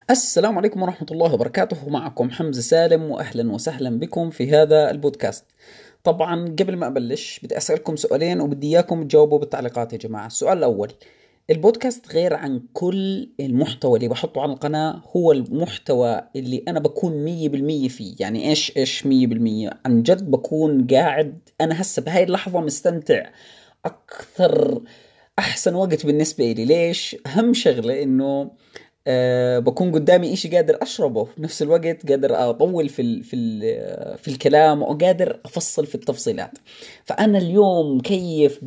السلام عليكم ورحمة الله وبركاته. معكم حمزة سالم، وأهلا وسهلا بكم في هذا البودكاست. طبعا قبل ما أبلش بدي أسألكم سؤالين وبدي إياكم تجاوبوا بالتعليقات يا جماعة. السؤال الأول: البودكاست غير عن كل المحتوى اللي بحطه على القناة، هو المحتوى اللي أنا بكون 100% فيه. يعني إيش 100%؟ عن جد بكون قاعد أنا هسه بهاي اللحظة مستمتع أكثر. أحسن وقت بالنسبة لي. ليش؟ أهم شغلة إنه بكون قدامي إشي قادر أشربه، في نفس الوقت قادر أطول في الكلام، وقادر أفصل في التفصيلات. فأنا اليوم كيف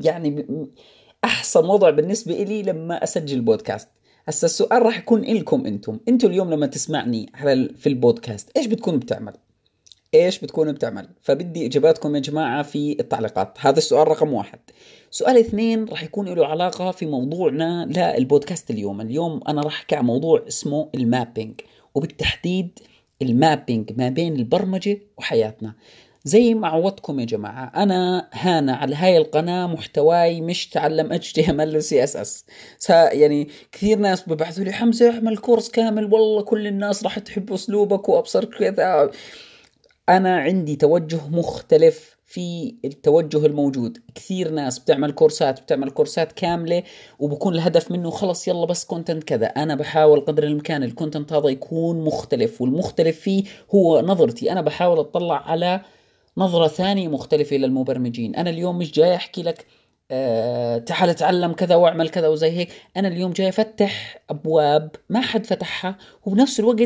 أحسن وضع بالنسبة إلي لما أسجل بودكاست. هسا السؤال راح يكون إلكم أنتم اليوم لما تسمعني في البودكاست، إيش بتكون بتعمل؟ ايش بتكونوا بتعمل؟ فبدي اجاباتكم يا جماعة في التعليقات. هذا السؤال رقم واحد. سؤال اثنين راح يكون له علاقة في موضوعنا للبودكاست اليوم انا راح احكي عن موضوع اسمه المابينج، وبالتحديد المابينج ما بين البرمجة وحياتنا. زي ما عودتكم يا جماعة، أنا هانا على هاي القناة محتواي مش تعلم HTML و CSS. يعني كثير ناس ببعثوا لي: حمزة اعمل كورس كامل، والله كل الناس راح تحب أسلوبك وأبصر كذا. أنا عندي توجه مختلف في التوجه الموجود. كثير ناس بتعمل كورسات كاملة، وبكون الهدف منه خلص يلا بس كونتنت كذا. أنا بحاول قدر الإمكان الكونتنت هذا يكون مختلف، والمختلف فيه هو نظرتي. أنا بحاول أطلع على نظرة ثانية مختلفة للمبرمجين. أنا اليوم مش جاي أحكي لك تعال اتعلم كذا واعمل كذا وزي هيك. أنا اليوم جاي أفتح أبواب ما حد فتحها، وبنفس الوقت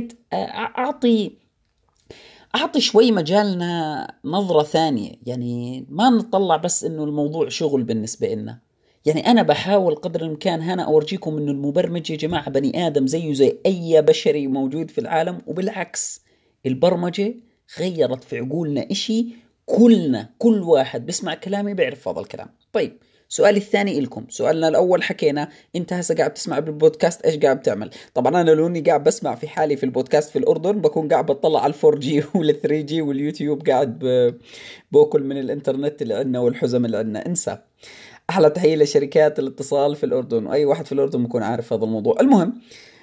أعطي شوي مجالنا نظرة ثانية. يعني ما نطلع بس إنه الموضوع شغل بالنسبة لنا. يعني أنا بحاول قدر الإمكان هنا أورجيكم إنه المبرمج يا جماعة بني آدم زيه زي أي بشري موجود في العالم، وبالعكس البرمجة غيرت في عقولنا إشي. كل واحد بيسمع كلامي بيعرف هذا الكلام. طيب، سؤالي الثاني إلكم. سؤالنا الأول حكينا أنت هسه قاعد تسمع بالبودكاست، إيش قاعد تعمل؟ طبعا انا لوني قاعد بسمع في حالي في البودكاست في الاردن، بكون قاعد بطلع على الفور جي والثري جي واليوتيوب، قاعد باكل من الانترنت اللي عندنا والحزم اللي عندنا. انسى. احلى تحيه لشركات الاتصال في الاردن، واي واحد في الاردن بكون عارف هذا الموضوع. المهم،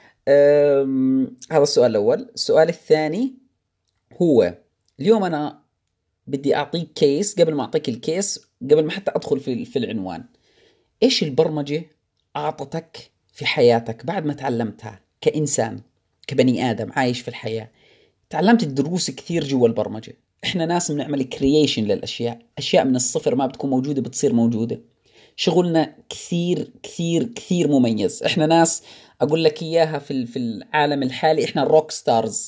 هذا السؤال الاول. السؤال الثاني هو: اليوم انا بدي اعطيك كيس. قبل ما اعطيك الكيس، قبل ما حتى ادخل في العنوان، ايش البرمجة اعطتك في حياتك بعد ما تعلمتها كإنسان، كبني آدم عايش في الحياة؟ تعلمت دروس كثير جوا البرمجة. احنا ناس بنعمل كرييشن للأشياء، أشياء من الصفر ما بتكون موجودة بتصير موجودة. شغلنا كثير كثير كثير مميز. احنا ناس اقول لك اياها في العالم الحالي، احنا الروك ستارز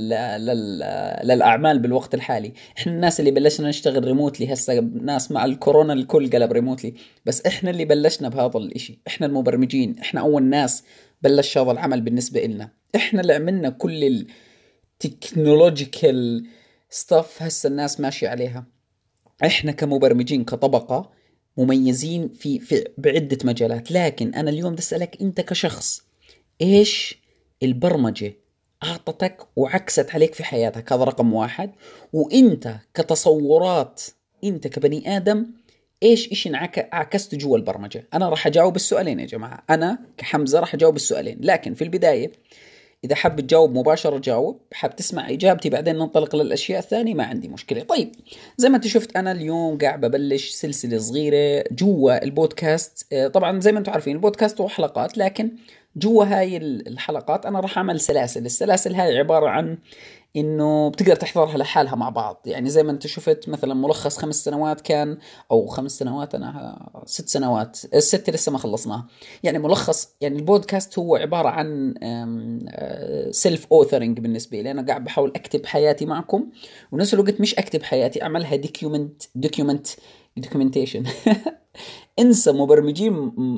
للاعمال بالوقت الحالي. احنا الناس اللي بلشنا نشتغل ريموتلي. هسه ناس مع الكورونا الكل قلب ريموتلي، بس احنا اللي بلشنا بهذا الاشي. احنا المبرمجين، احنا اول ناس بلش هذا العمل بالنسبة لنا. احنا اللي عملنا كل التكنولوجيكال ستاف هسه الناس ماشية عليها. احنا كمبرمجين كطبقة مميزين في بعدة مجالات. لكن انا اليوم بدي اسألك انت كشخص: ايش البرمجة اعطتك وعكست عليك في حياتك؟ هذا رقم واحد. وانت كتصورات، انت كبني ادم، ايش اشي عكست جوا البرمجة؟ انا راح اجاوب السؤالين يا جماعة. انا كحمزة راح اجاوب السؤالين، لكن في البداية إذا حاب تجاوب مباشرة جاوب، حاب تسمع إجابتي بعدين ننطلق للأشياء الثانية، ما عندي مشكلة. طيب، زي ما أنت شفت أنا اليوم قاعد ببلش سلسلة صغيرة جوا البودكاست. طبعا زي ما أنتم عارفين البودكاست هو حلقات، لكن جوا هاي الحلقات أنا راح أعمل سلاسل. السلاسل هاي عبارة عن انه بتقدر تحضرها لحالها مع بعض. يعني زي ما انت شفت مثلا ملخص 5 سنوات كان، او 5 سنوات، انا 6 سنوات، الستة لسه ما خلصناها. يعني ملخص، يعني البودكاست هو عبارة عن سيلف اوثرنج بالنسبة لي. انا قاعد بحاول اكتب حياتي معكم، ونفس الوقت مش اكتب حياتي، اعملها دوكيومنتيشن. انسى مبرمجين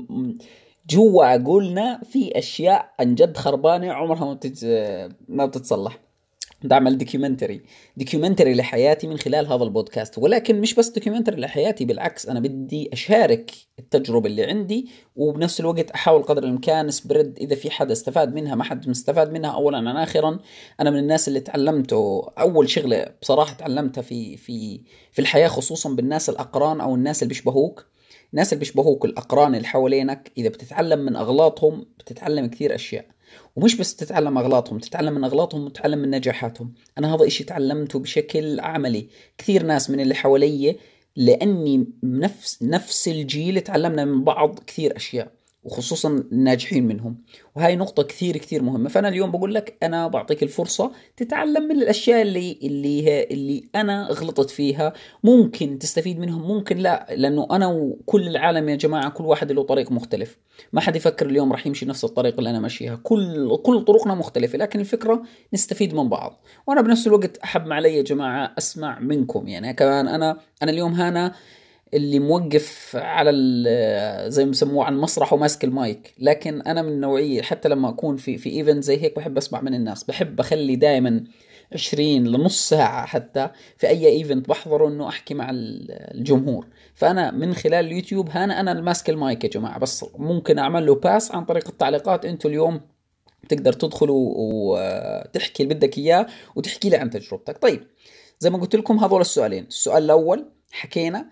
جوا عقولنا في اشياء عن جد خربانه عمرها ما بتتصلح. بدي اعمل دوكيومنتري لحياتي من خلال هذا البودكاست. ولكن مش بس دوكيومنتري لحياتي، بالعكس انا بدي اشارك التجربة اللي عندي، وبنفس الوقت احاول قدر الامكان سبريد. اذا في حدا استفاد منها، ما حد مستفاد منها، اولا عن اخرا. انا من الناس اللي تعلمته اول شغلة بصراحة تعلمتها في الحياة، خصوصا بالناس الاقران او الناس اللي بيشبهوك. الناس اللي بيشبهوك، الاقران اللي حوالينك، اذا بتتعلم من اغلاطهم بتتعلم كثير اشياء. ومش بس تتعلم أغلاطهم، تتعلم من أغلاطهم وتتعلم من نجاحاتهم. أنا هذا إشي تعلمته بشكل عملي. كثير ناس من اللي حوالي، لأني نفس الجيل، تعلمنا من بعض كثير أشياء، وخصوصا الناجحين منهم. وهاي نقطة كثير كثير مهمة. فأنا اليوم بقول لك أنا بعطيك الفرصة تتعلم من الأشياء اللي أنا غلطت فيها. ممكن تستفيد منهم، ممكن لا، لأنه أنا وكل العالم يا جماعة كل واحد له طريق مختلف. ما حد يفكر اليوم راح يمشي نفس الطريق اللي أنا ماشيها. كل طرقنا مختلفة، لكن الفكرة نستفيد من بعض. وأنا بنفس الوقت أحب ما علي يا جماعة أسمع منكم. يعني كمان أنا اليوم هنا اللي موقف على زي ما بسموه عن مسرح وماسك المايك، لكن انا من النوعيه حتى لما اكون في ايفنت زي هيك بحب اسمع من الناس. بحب اخلي دائما 20 لنص ساعة حتى في أي إيفنت بحضره إنه أحكي مع الجمهور. فأنا من خلال اليوتيوب أنا الماسك المايك يا جماعة، بس ممكن أعمل له باس عن طريق التعليقات. أنتوا اليوم تقدر تدخلوا وتحكي اللي بدك إياه وتحكي لي عن تجربتك. طيب، زي ما قلت لكم هذول السؤالين. السؤال الأول حكينا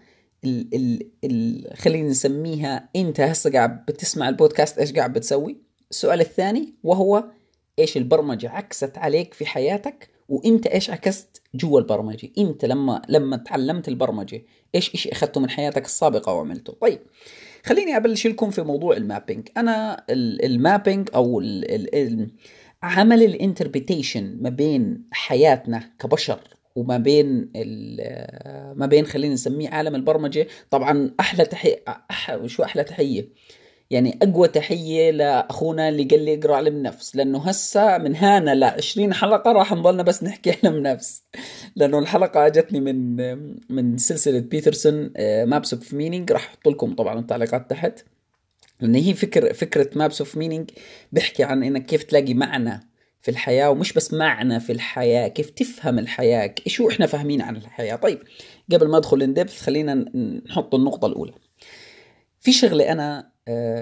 خلينا نسميها انت هسه قاعد بتسمع البودكاست ايش قاعد بتسوي. السؤال الثاني وهو ايش البرمجة عكست عليك في حياتك، وانت ايش عكست جوا البرمجة. انت لما تعلمت البرمجة ايش اشي اخذته من حياتك السابقة وعملته. طيب، خليني ابلش لكم في موضوع المابينج. انا المابينج او عمل الانتربريتيشن ما بين حياتنا كبشر وما بين ما بين خلينا نسميه عالم البرمجة. طبعا احلى تحية، شو احلى تحية، يعني اقوى تحية لاخونا اللي قال لي اقرا علم نفس، لانه هسه من هنا ل 20 حلقة راح نضلنا بس نحكي علم نفس. لانه الحلقة اجتني من سلسلة بيترسون، مابس اوف مينينج. راح احط لكم طبعا التعليقات تحت، لان هي فكرة مابس اوف مينينج بيحكي عن انك كيف تلاقي معنى في الحياة، ومش بس معنى في الحياة، كيف تفهم الحياة، شو احنا فاهمين عن الحياة. طيب، قبل ما ادخل اندبث خلينا نحط النقطة الاولى. في شغلة انا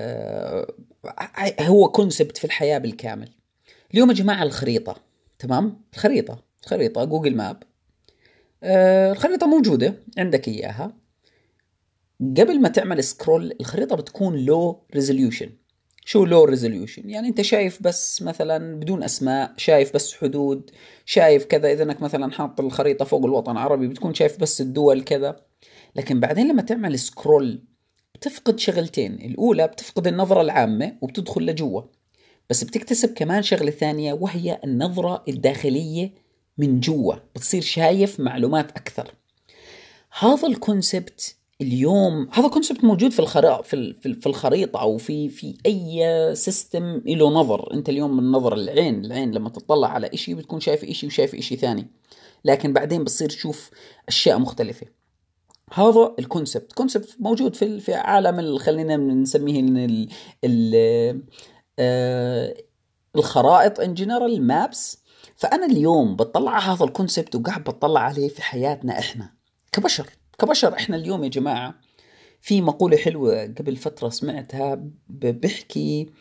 هو كونسبت في الحياة بالكامل. اليوم يا جماعة الخريطة، تمام؟ الخريطة جوجل ماب، الخريطة موجودة عندك اياها. قبل ما تعمل سكرول الخريطة بتكون لو ريزوليوشن. شو لو ريزوليوشن؟ يعني انت شايف بس مثلا بدون اسماء، شايف بس حدود، شايف كذا. اذا انك مثلا حاط الخريطة فوق الوطن العربي بتكون شايف بس الدول كذا. لكن بعدين لما تعمل سكرول بتفقد شغلتين. الاولى بتفقد النظرة العامة وبتدخل لجوا، بس بتكتسب كمان شغلة ثانية وهي النظرة الداخلية. من جوا بتصير شايف معلومات اكثر. هذا الكونسبت اليوم، هذا كونسبت موجود في الخريطة، في الخريطة او في اي سيستم له نظر. انت اليوم من نظر العين لما تطلع على اشي بتكون شايف اشي وشايف اشي ثاني، لكن بعدين بتصير تشوف اشياء مختلفة. هذا كونسبت موجود في عالم خلينا نسميه الخرائط ان جنرال مابس. فانا اليوم بطلع على هذا الكونسبت وقاعد بطلع عليه في حياتنا احنا كبشر. احنا اليوم يا جماعة في مقولة حلوة قبل فترة سمعتها بحكي،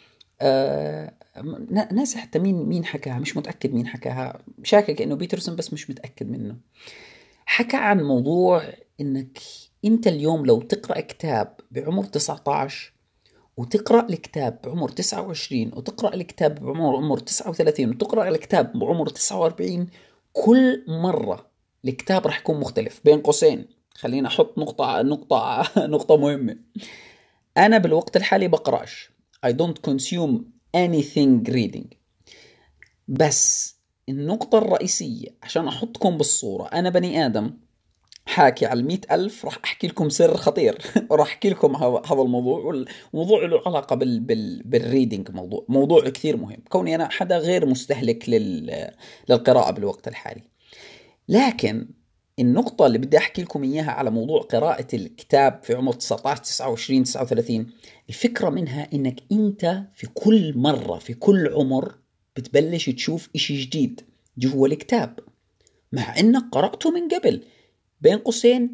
ناسي حتى مين حكاها، مش متأكد مين حكاها، شاكك انه بيترسون بس مش متأكد منه. حكى عن موضوع انك انت اليوم لو تقرأ كتاب بعمر 19 وتقرأ الكتاب بعمر 29 وتقرأ الكتاب بعمر 39 وتقرأ الكتاب بعمر 49، كل مرة الكتاب راح يكون مختلف. بين قوسين خلينا احط نقطة مهمة. انا بالوقت الحالي بقرأش. I don't consume anything reading. بس النقطة الرئيسية عشان احطكم بالصورة، انا بني ادم حاكي على 100,000. راح أحكي لكم سر خطير راح أحكي لكم هذا الموضوع، والموضوع له علاقة بالريدينج. موضوع كثير مهم، كوني أنا حدا غير مستهلك للقراءة بالوقت الحالي. لكن النقطة اللي بدي أحكي لكم إياها على موضوع قراءة الكتاب في عمر 19 29 39، الفكرة منها إنك أنت في كل مرة في كل عمر بتبلش تشوف إشي جديد جوا الكتاب، مع إنك قرأته من قبل. بين قوسين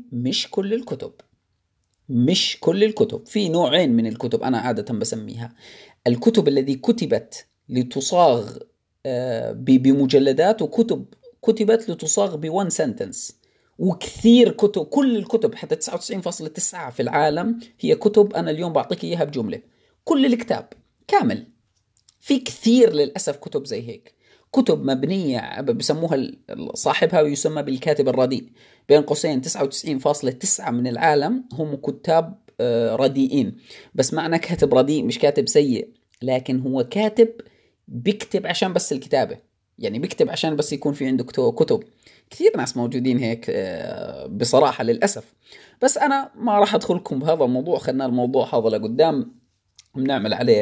مش كل الكتب. في نوعين من الكتب أنا عادة بسميها الكتب التي كتبت لتصاغ بمجلدات، وكتب كتبت لتصاغ بون سنتنس. وكثير كتب، كل الكتب حتى 99.9 في العالم هي كتب أنا اليوم بعطيك إياها بجملة. كل الكتاب كامل في كثير للأسف كتب زي هيك، كتب مبنية بسموها صاحبها ويسمى بالكاتب الرديء، بين قوسين 99.9 من العالم هم كتاب رديئين. بس معنى كاتب رديء مش كاتب سيء، لكن هو كاتب بيكتب عشان بس الكتابة، يعني بيكتب عشان بس يكون في عنده كتب. كثير ناس موجودين هيك بصراحة للأسف. بس أنا ما راح أدخلكم بهذا الموضوع، خلنا الموضوع هذا لقدام بنعمل عليه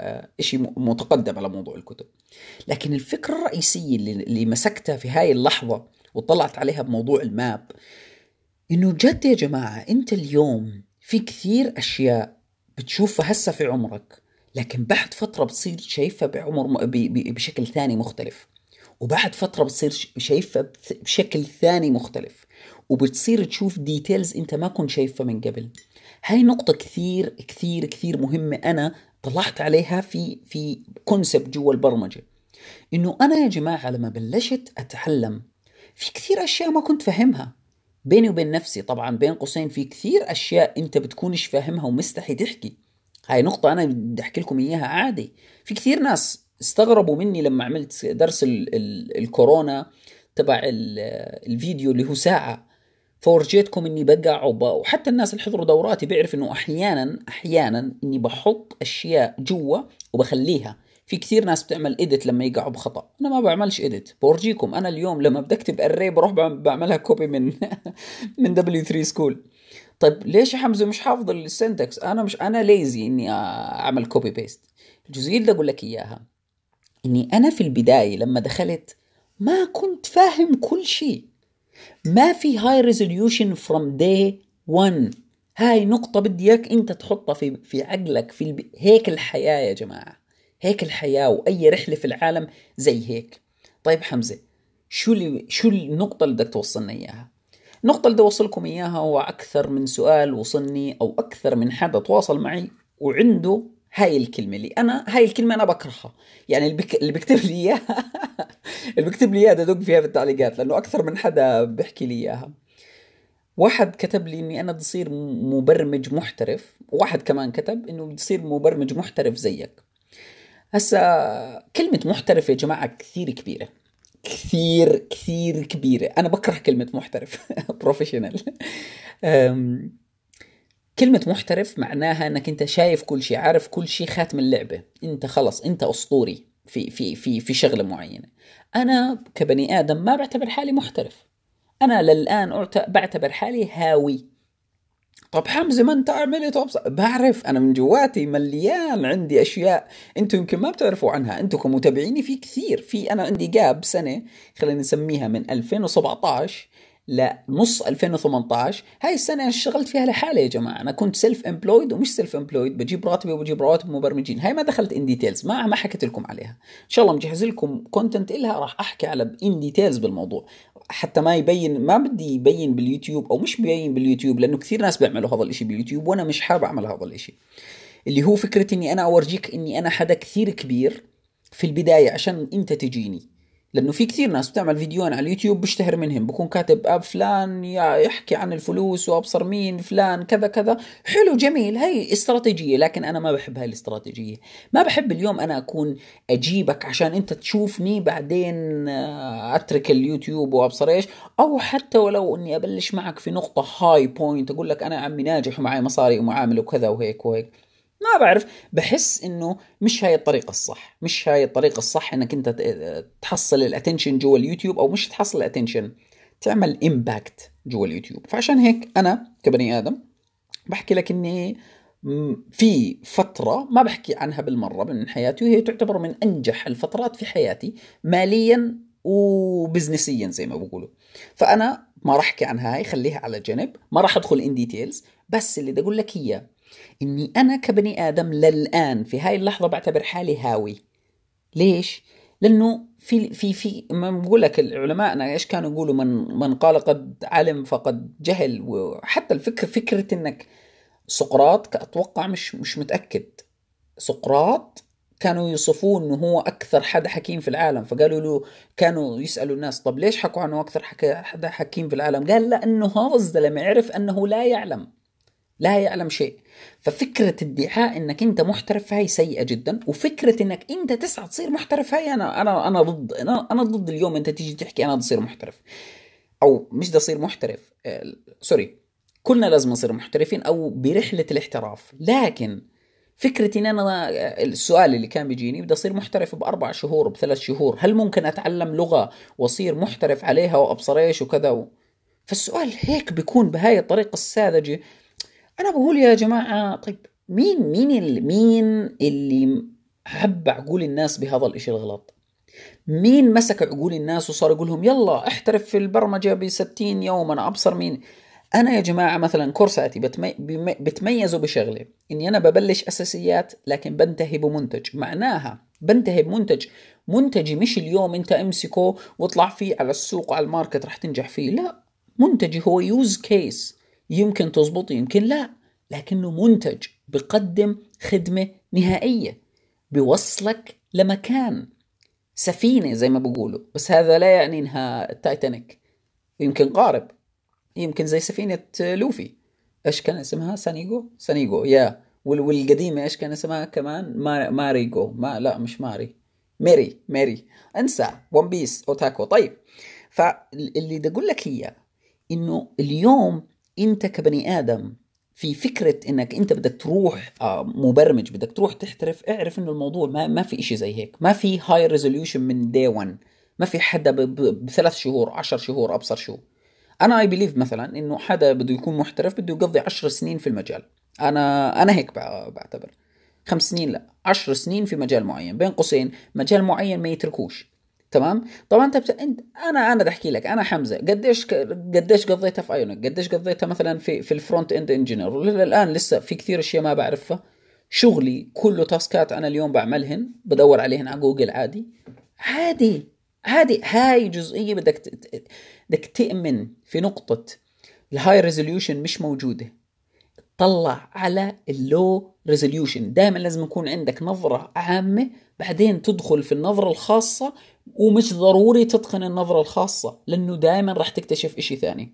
إشي متقدم على موضوع الكتب. لكن الفكرة الرئيسية اللي مسكتها في هاي اللحظة وطلعت عليها بموضوع الماب، إنه جد يا جماعة أنت اليوم في كثير أشياء بتشوفها هسه في عمرك، لكن بعد فترة بتصير شايفها بعمر بشكل ثاني مختلف، وبعد فترة بتصير شايفها بشكل ثاني مختلف، وبتصير تشوف ديتيلز انت ما كنت شايفها من قبل. هاي نقطة كثير كثير كثير مهمة. أنا طلعت عليها في كونسبت جوا البرمجة، إنه أنا يا جماعة لما بلشت أتعلم في كثير أشياء ما كنت فاهمها بيني وبين نفسي. طبعا بين قوسين في كثير أشياء أنت بتكونش فاهمها ومستحي تحكي. هاي نقطة أنا بدي أحكي لكم إياها عادي. في كثير ناس استغربوا مني لما عملت درس الكورونا تبع الفيديو اللي هو ساعة، فورجيتكم اني بقع وحتى الناس اللي حضروا دوراتي بيعرف انه احيانا اني بحط اشياء جوا وبخليها. في كثير ناس بتعمل إيديت لما يقعوا بخطأ، أنا ما بعملش إيديت. بورجيكم أنا اليوم لما بدي أكتب أري بروح بعملها كوبي من من W3 سكول. طيب ليش يا حمزة مش حافظ السنتكس؟ أنا ليزي إني أعمل كوبي بيست. الجزئية اللي أقول لك إياها إني أنا في البداية لما دخلت ما كنت فاهم كل شيء، ما في هاي ريزوليوشن فروم داي 1. هاي نقطة بدي إياك أنت تحطها في عقلك. هيك الحياة يا جماعة، هيك الحياة، وأي رحلة في العالم زي هيك. طيب حمزة، شو النقطة اللي بدك توصلنا إياها؟ النقطة اللي بدي أوصلكم إياها هو أكثر من سؤال وصلني، أو أكثر من حدا تواصل معي وعنده هاي الكلمة هاي الكلمة أنا بكرهها. يعني اللي بيكتب لي إياها اللي بيكتب لي إياها دق فيها في التعليقات، لأنه أكثر من حدا بيحكي لي إياها. واحد كتب لي إني أنا بدي أصير مبرمج محترف، وواحد كمان كتب إنه بدي أصير مبرمج محترف زيك. هسا كلمة محترف يا جماعة كثير كبيرة، كثير كثير كبيرة. أنا بكره كلمة محترف بروفيشنال. كلمة محترف معناها أنك أنت شايف كل شيء، عارف كل شيء، خاتم اللعبة، أنت خلص أنت أسطوري في شغلة معينة. أنا كبني آدم ما بعتبر حالي محترف، أنا للآن بعتبر حالي هاوي. طب حمزة ما انت عملت بعرف، انا من جواتي مليان عندي اشياء انتم يمكن ما بتعرفوا عنها. انتم كمتابعيني في كثير، انا عندي جاب سنة، خلينا نسميها من 2017 لنص 2018. هاي السنة أنا اشتغلت فيها لحالي يا جماعة. أنا كنت سيلف امبلويد ومش سيلف امبلويد، بجيب راتبي وبجيب رواتب مبرمجين. هاي ما دخلت ان ديتيلز، ما حكيت لكم عليها. إن شاء الله مجهز لكم كونتنت إلها راح أحكي على ان ديتيلز بالموضوع، حتى ما يبين، ما بدي يبين باليوتيوب أو مش بيبين باليوتيوب، لأنه كثير ناس بيعملوا هذا الإشي باليوتيوب وأنا مش حابب أعمل هذا الإشي. اللي هو فكرة إني أنا أورجيك إني أنا حدا كثير كبير في البداية عشان أنت تجيني. لأنه في كثير ناس بتعمل فيديوهات على اليوتيوب بشتهر منهم، بكون كاتب أب فلان يحكي عن الفلوس وأبصر مين فلان كذا كذا. حلو جميل، هاي استراتيجية، لكن أنا ما بحب هاي الاستراتيجية. ما بحب اليوم أنا أكون أجيبك عشان أنت تشوفني بعدين أترك اليوتيوب وأبصر إيش. أو حتى ولو أني أبلش معك في نقطة هاي بوينت، أقول لك أنا عمي ناجح ومعي مصاري ومعامل وكذا وهيك وهيك. ما بعرف، بحس انه مش هاي الطريقة الصح، مش هاي الطريقة الصح انك انت تحصل الاتنشن جوا اليوتيوب، او مش تحصل الاتنشن، تعمل امباكت جوا اليوتيوب. فعشان هيك انا كبني ادم بحكي لك اني في فترة ما بحكي عنها بالمرة من حياتي، وهي تعتبر من انجح الفترات في حياتي ماليا وبزنسيا زي ما بقولوا. فانا ما راح احكي عنها، هاي خليها على جنب، ما راح ادخل ان ديتيلز. بس اللي بدي اقول لك اياه اني انا كبني ادم للان في هاي اللحظه بعتبر حالي هاوي. ليش؟ لانه في ما بقول لك علماءنا ايش كانوا يقولوا، من قال قد علم فقد جهل. وحتى فكره انك سقراط اتوقع، مش متاكد، سقراط كانوا يصفوه انه هو اكثر حدا حكيم في العالم. فقالوا له، كانوا يسالوا الناس طب ليش حكوا عنه اكثر حدا حكيم في العالم؟ قال لانه هذا الزلمه عرف انه لا يعلم. لا يعلم شيء. ففكرة ادعاء انك انت محترف هاي سيئة جدا، وفكرة انك انت تسعى تصير محترف هاي انا ضد. انا ضد. اليوم انت تيجي تحكي انا بدي اصير محترف، او مش بدي اصير محترف، سوري، كلنا لازم نصير محترفين او برحلة الاحتراف. لكن فكرة ان انا السؤال اللي كان بيجيني بدي اصير محترف ب4 شهور ب3 شهور، هل ممكن اتعلم لغة واصير محترف عليها وابصر ايش وكذا. فالسؤال هيك بيكون بهاي الطريقة الساذجة. انا بقول يا جماعة طيب، مين اللي حب عقول الناس بهذا الاشي الغلط؟ مين مسك عقول الناس وصار يقول لهم يلا احترف في البرمجة ب60 يوم؟ انا ابصر مين. انا يا جماعة مثلا كورساتي بتميزوا بشغلة، اني انا ببلش اساسيات لكن بنتهي بمنتج. معناها بنتهي بمنتج، منتجي مش اليوم انت امسكه واطلع فيه على السوق وعلى الماركت رح تنجح فيه، لا. منتجي هو يوز كيس، يمكن تزبط يمكن لا، لكنه منتج بقدم خدمة نهائية، بيوصلك لمكان، سفينة زي ما بقولوا. بس هذا لا يعني انها التايتانيك، يمكن قارب، يمكن زي سفينة لوفي. ايش كان اسمها؟ سانيجو يا والقديمة ايش كان اسمها كمان؟ ماريجو، ما لا مش ماري، ميري انسى. ون بيس اوتاكو. طيب، فاللي بدي اقول لك هي انه اليوم انت كبني ادم في فكرة انك انت بدك تروح مبرمج، بدك تروح تحترف، اعرف انه الموضوع ما في اشي زي هيك. ما في هاي ريزوليوشن من دي 1. ما في حدا ب3 شهور 10 شهور ابصر شو. انا اي بليف مثلا انه حدا بده يكون محترف بده يقضي 10 سنين في المجال. انا هيك بعتبر 5 سنين لا 10 سنين في مجال معين، بين قوسين مجال معين ما يتركوش. تمام. طبعا انت انا بدي احكي لك، انا حمزه قديش قضيتها في ايونيك، قديش قضيتها مثلا في الفرونت اند انجينير، الان لسه في كثير اشياء ما بعرفها. شغلي كله تاسكات انا اليوم بعملهن، بدور عليهن على جوجل عادي. عادي عادي. هاي جزئيه بدك تؤمن في نقطه الهاي ريزوليوشن مش موجوده. طلع على اللو ريزوليوشن. دائما لازم يكون عندك نظرة عامة، بعدين تدخل في النظرة الخاصة. ومش ضروري تتقن النظرة الخاصة، لأنه دائما راح تكتشف إشي ثاني.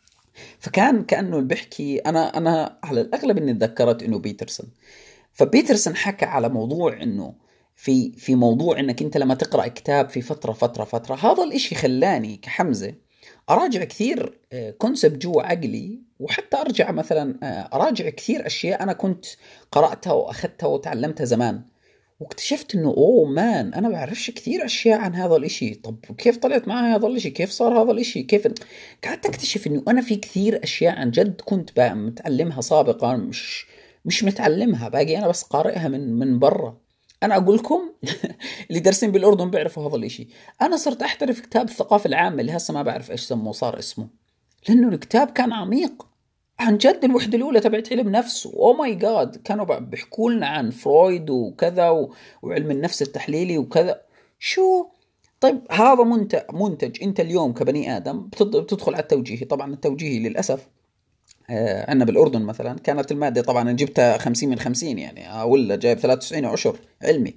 فكان كأنه بيحكي، أنا على الأغلب إني تذكرت إنه بيترسون. فبيترسون حكى على موضوع إنه في موضوع إنك أنت لما تقرأ كتاب في فترة هذا الإشي خلاني كحمزة أراجع كثير كونسبت جوا عقلي، وحتى أرجع مثلا أراجع كثير أشياء أنا كنت قرأتها وأخذتها وتعلمتها زمان. واكتشفت إنه أوه مان، أنا بعرفش كثير أشياء عن هذا الإشي. طب كيف طلعت معي هذا الإشي؟ كيف صار هذا الإشي؟ كيف قعدت أكتشف إنه أنا في كثير أشياء عن جد كنت متعلمها سابقا، مش متعلمها باقي، أنا بس قارئها من برا. أنا أقول لكم اللي دارسين بالأردن بيعرفوا هذا الإشي. أنا صرت أحترف كتاب الثقافة العامة اللي هسه ما بعرف إيش سموه، صار اسمه، لأنه الكتاب كان عميق عن جد. الوحدة الأولى تبعت علم نفس، أو ماي جاد، كانوا بيحكوا لنا عن فرويد وكذا وعلم النفس التحليلي وكذا. شو؟ طيب هذا منتج أنت اليوم كبني آدم بتدخل على التوجيهي. طبعا التوجيهي للأسف عندنا بالأردن مثلا كانت المادة، طبعا أنا جبتها 50 من 50 يعني، ولا جايب 93 عشر علمي.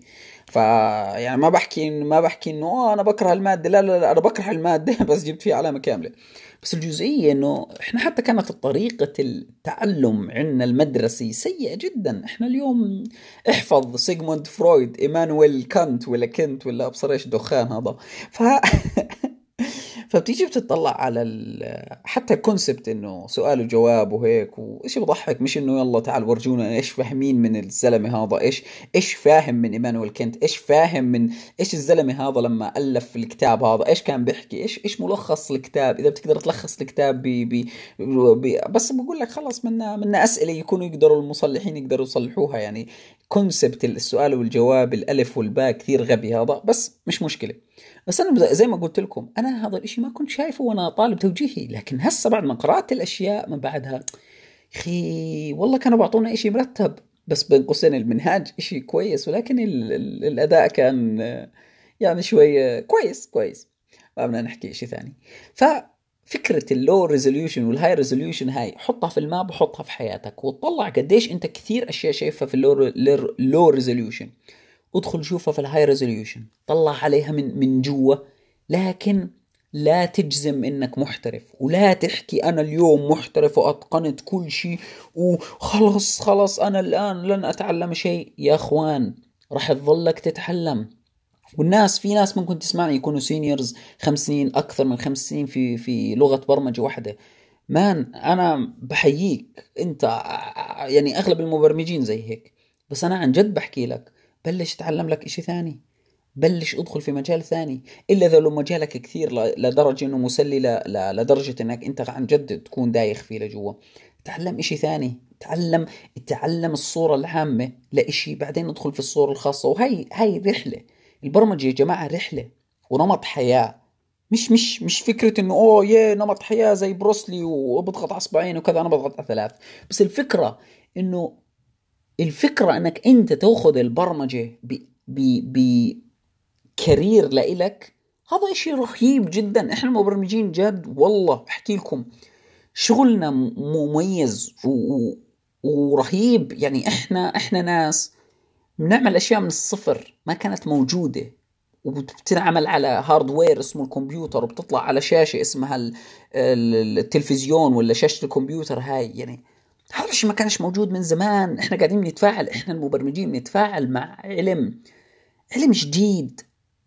يعني ما بحكي إنه أنا بكره المادة، لا أنا بكره المادة بس جبت فيها علامة كاملة. بس الجزئية إنه إحنا حتى كانت طريقة التعلم عندنا المدرسي سيئة جدا. إحنا اليوم احفظ سيغموند فرويد، إيمانويل كانت ولا كنت ولا أبصر إيش دخان هذا. ف فبتيجي بتطلع على حتى الكونسبت انه سؤال وجواب وهيك، وإشي بضحك. مش انه يلا تعال ورجونا ايش فاهمين من الزلمه هذا، ايش فاهم من ايمانويل كنت، ايش فاهم من ايش الزلمه هذا لما الف الكتاب هذا، ايش كان بيحكي، ايش ملخص الكتاب. اذا بتقدر تلخص الكتاب بس بقول لك خلص، منا اسئله يكونوا يقدروا المصلحين يقدروا يصلحوها يعني. كونسبت السؤال والجواب، الالف والباء كثير غبي هذا، بس مش مشكله. بس أنا زي ما قلت لكم، أنا هذا الإشي ما كنت شايفه وأنا طالب توجيهي، لكن هسه بعد ما قرأت الأشياء من بعدها، أخي والله كانوا بعطونا إشي مرتب. بس بين قوسين المنهاج إشي كويس، ولكن الأداء كان يعني شوي كويس. ما بدنا نحكي إشي ثاني. ففكرة اللو ريزوليوشن والهاي ريزوليوشن هاي حطها في الماب وحطها في حياتك، وتطلع قديش أنت كثير أشياء شايفها في اللو ريزوليوشن. ادخل شوفها في الهاي ريزوليوشن، طلع عليها من جوا. لكن لا تجزم انك محترف، ولا تحكي انا اليوم محترف واتقنت كل شيء وخلص خلص انا الان لن اتعلم شيء. يا اخوان راح تظلك تتعلم. والناس، في ناس ممكن تسمعني يكونوا سينيورز 5 سنين، اكثر من 5 سنين في لغة برمجة واحدة. مان انا بحييك انت، يعني اغلب المبرمجين زي هيك. بس انا عن جد بحكي لك، بلش تعلم لك اشي ثاني، بلش ادخل في مجال ثاني. الا اذا لو مجالك كثير لدرجة انه مسلي لدرجة انك انت عن جد تكون دايخ فيه لجوا، تعلم اشي ثاني. تعلم الصورة العامة لإشي، بعدين ادخل في الصورة الخاصة. هاي رحلة. البرمجة يا جماعة رحلة ونمط حياة. مش فكرة انه اوه يا نمط حياة زي بروسلي وبضغط على اصبعين وكذا، انا بضغط على 3. بس انه الفكرة انك انت تاخذ البرمجة بكارير لإلك. هذا اشي رهيب جدا. احنا المبرمجين جد والله بحكي لكم شغلنا مميز ورهيب. يعني احنا ناس بنعمل اشياء من الصفر ما كانت موجودة، وبتنعمل على هاردوير اسمه الكمبيوتر، وبتطلع على شاشة اسمها التلفزيون ولا شاشة الكمبيوتر. هاي يعني هذا الشيء ما كانش موجود من زمان. احنا قاعدين نتفاعل، احنا المبرمجين نتفاعل مع علم جديد،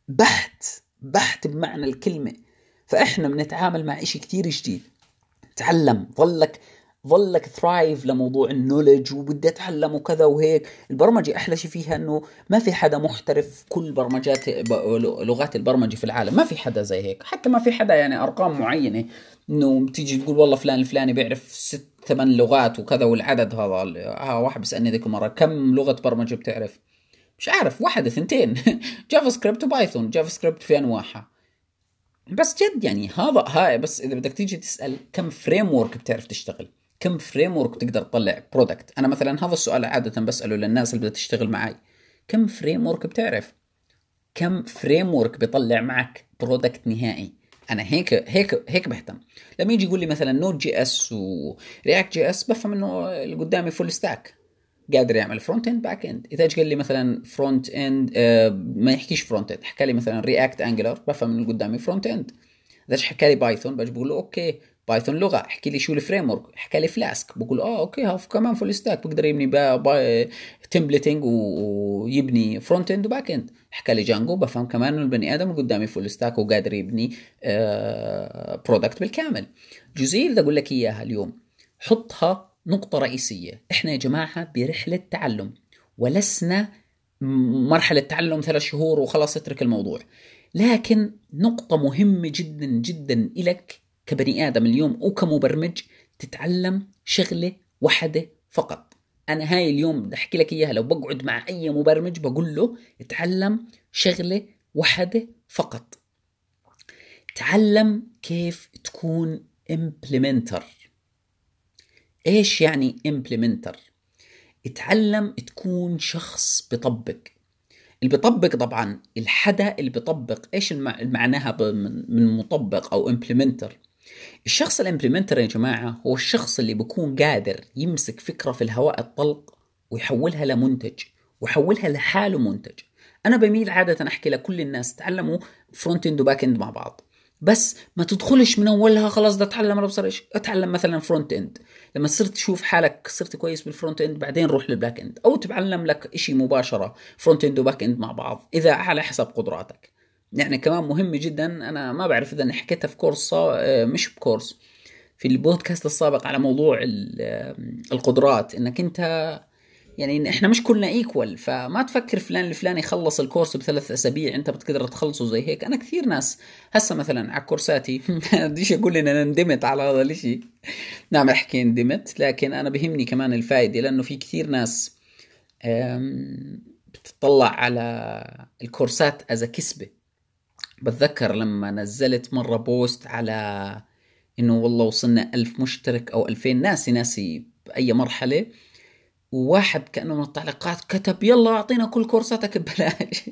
بحت بمعنى الكلمة. فاحنا بنتعامل مع اشي كتير جديد. تعلم، ظلك ثرايف لموضوع النولج وبدي اتعلم وكذا وهيك. البرمجة احلى شيء فيها انه ما في حدا محترف كل لغات البرمجة في العالم. ما في حدا زي هيك، حتى ما في حدا يعني ارقام معينة انه بتيجي تقول والله فلان الفلاني بيعرف 6 8 لغات وكذا والعدد هذا. واحد بيسألني ذيك مرة كم لغة برمجة بتعرف؟ مش عارف، 1 2. جافا سكريبت وبايثون. جافا سكريبت في انواعها. بس جد يعني هاي بس اذا بدك تيجي تسال كم فريم ورك بتعرف تشتغل، كم فريم ورك بتقدر تطلع برودكت. انا مثلا هذا السؤال عاده بساله للناس اللي بدها تشتغل معي. كم فريم ورك بتعرف؟ كم فريم ورك بيطلع معك برودكت نهائي؟ انا هيك بهتم. لما يجي يقول لي مثلا نود جي اس ورياكت جي اس، بفهم انه اللي قدامي فول ستاك قادر يعمل فرونت اند باك اند. اذا قال لي مثلا فرونت اند ما يحكيش فرونت اند، حكى لي مثلا رياكت انجلر، بفهم انه اللي قدامي فرونت اند. اذا حكى لي بايثون باجي بقول له اوكي بايثون لغه. احكي لي شو الفريم ورك، حكى لي فلاسك، بقول اوكي ها كمان فول ستاك بقدر يبني تمبلتنج ويبني فرونت اند وباك اند. حكى لي جانجو، بفهم كمان انه البني ادم اللي قدامي فول ستاك وقادر يبني برودكت بالكامل. الجزئيه اللي اقول لك اياها اليوم حطها نقطه رئيسيه. احنا يا جماعه برحله تعلم، ولسنا مرحله تعلم 3 شهور وخلاص اترك الموضوع. لكن نقطة مهمة جدا جدا إلك كبني آدم اليوم أو كمبرمج، تتعلم شغلة واحدة فقط. أنا هاي اليوم بدي أحكي لك إياها. لو بقعد مع أي مبرمج بقول له اتعلم شغلة واحدة فقط. تعلم كيف تكون implementer. إيش يعني implementer؟ اتعلم تكون شخص بيطبق. اللي بيطبق طبعا الحدا اللي بيطبق. ايش معناها من مطبق او امبلمنتر؟ الشخص الامبلمنتر يا جماعة هو الشخص اللي بيكون قادر يمسك فكرة في الهواء الطلق ويحولها لمنتج، ويحولها لحاله منتج. انا بميل عادة احكي لكل الناس تعلموا فرونت اند وباك اند مع بعض، بس ما تدخلش من اولها خلاص ده اتعلم. انا بصير ايش اتعلم مثلا فرونت اند، لما صرت تشوف حالك صرت كويس بالفرونت اند بعدين روح للباك اند، او تتعلم لك اشي مباشرة فرونت اند وباك اند مع بعض اذا على حسب قدراتك. يعني كمان مهم جدا، انا ما بعرف اذا حكيتها في كورس مش بكورس، في البودكاست السابق على موضوع القدرات، انك انت يعني إن احنا مش كلنا ايكوال. فما تفكر فلان الفلاني خلص الكورس ب3 اسابيع انت بتقدر تخلصه زي هيك. انا كثير ناس هسه مثلا على كورساتي بديش اقول ان انا ندمت على هذا الاشي، نعم احكي ندمت، لكن انا بهمني كمان الفائدة، لانه في كثير ناس بتطلع على الكورسات از كسبة. بتذكر لما نزلت مرة بوست على انه والله وصلنا 1000 مشترك او 2000، ناسي بأي مرحلة، وواحد كأنه من التعليقات كتب يلا اعطينا كل كورساتك ببلاش.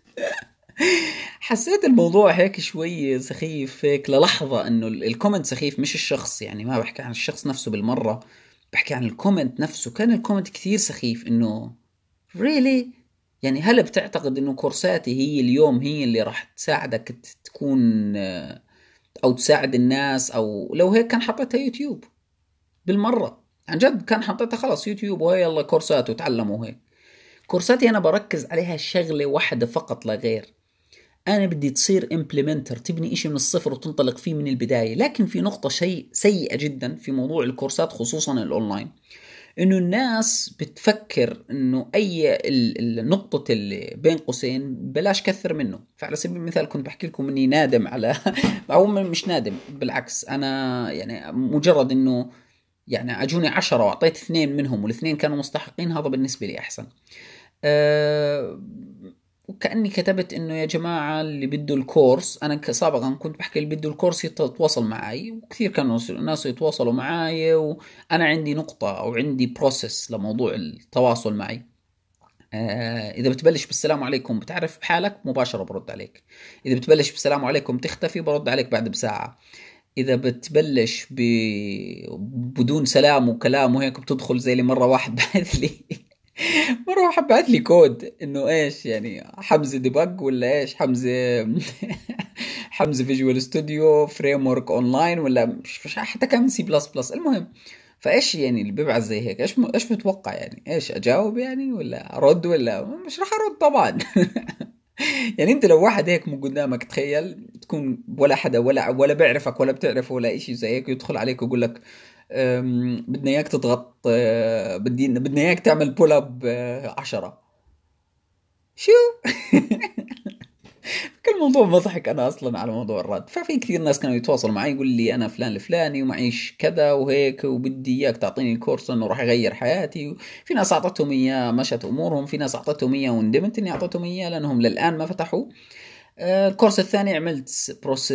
حسيت الموضوع هيك شوي سخيف هيك للحظة، انه الكومنت سخيف مش الشخص. يعني ما بحكي عن الشخص نفسه بالمرة، بحكي عن الكومنت نفسه. كان الكومنت كثير سخيف، انه really يعني هل بتعتقد انه كورساتي هي اليوم هي اللي راح تساعدك تكون او تساعد الناس، او لو هيك كان حطيتها يوتيوب بالمرة. عن جد كان حطيتها خلاص يوتيوب، وهي يلا كورسات وتعلموا هيك. كورساتي انا بركز عليها شغلة واحدة فقط لا غير. انا بدي تصير امبلمنتر، تبني اشي من الصفر وتنطلق فيه من البداية. لكن في نقطة شيء سيئة جدا في موضوع الكورسات خصوصا الاونلاين، انه الناس بتفكر انه اي النقطة اللي بين قوسين بلاش كثر منه. فعلى سبيل المثال كنت بحكي لكم اني نادم على او مش نادم، بالعكس انا يعني مجرد انه يعني اجوني 10 واعطيت 2 منهم والاثنين كانوا مستحقين، هذا بالنسبة لي احسن. أه وكأني كتبت انه يا جماعة اللي بده الكورس، انا سابقا كنت بحكي اللي بده الكورس يتواصل معي، وكثير كانوا الناس يتواصلوا معي، وانا عندي نقطة او عندي بروسيس لموضوع التواصل معي. اذا بتبلش بالسلام عليكم بتعرف بحالك مباشرة برد عليك. اذا بتبلش بالسلام عليكم تختفي برد عليك بعد بساعة. اذا بتبلش بدون سلام وكلام وهيك بتدخل زي اللي مرة واحد بعث لي مرة واحد بعث لي كود انه ايش يعني حمزة ديبج ولا ايش حمزة حمزة فيجوال ستوديو فريم ورك اونلاين، ولا مش حتى كان سي بلس بلس. المهم، فايش يعني اللي بيبعث زي هيك؟ ايش متوقع يعني؟ ايش اجاوب يعني ولا ارد؟ ولا مش راح ارد طبعا. يعني انت لو واحد هيك من قدامك تخيل تكون ولا حدا ولا بيعرفك ولا بتعرفه ولا اشي زي هيك، يدخل عليك ويقول لك بدنا اياك تضغط، بدنا اياك تعمل بول اب 10. شو؟ كان الموضوع مضحك انا اصلا على موضوع الرد. ففي كثير ناس كانوا يتواصلوا معي يقول لي انا فلان الفلاني ومعيش كذا وهيك وبدي اياك تعطيني الكورس انه راح يغير حياتي. في ناس اعطتهم اياه مشت امورهم، في ناس اعطتهم اياه وندمت اني اعطيتهم اياه لانهم للان ما فتحوا. الكورس الثاني عملت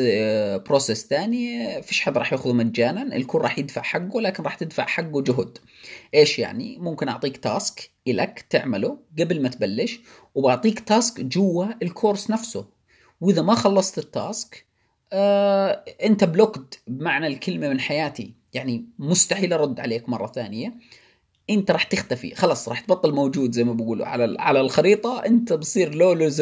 بروسيس ثاني، فيش حد راح ياخذه مجانا، الكل راح يدفع حقه، لكن راح تدفع حقه جهد. ايش يعني؟ ممكن اعطيك تاسك الك تعمله قبل ما تبلش، وبعطيك تاسك جوا الكورس نفسه، واذا ما خلصت التاسك انت بلوكد بمعنى الكلمة من حياتي، يعني مستحيل ارد عليك مرة ثانية. انت راح تختفي خلاص، راح تبطل موجود زي ما بقولوا على الخريطة. انت بصير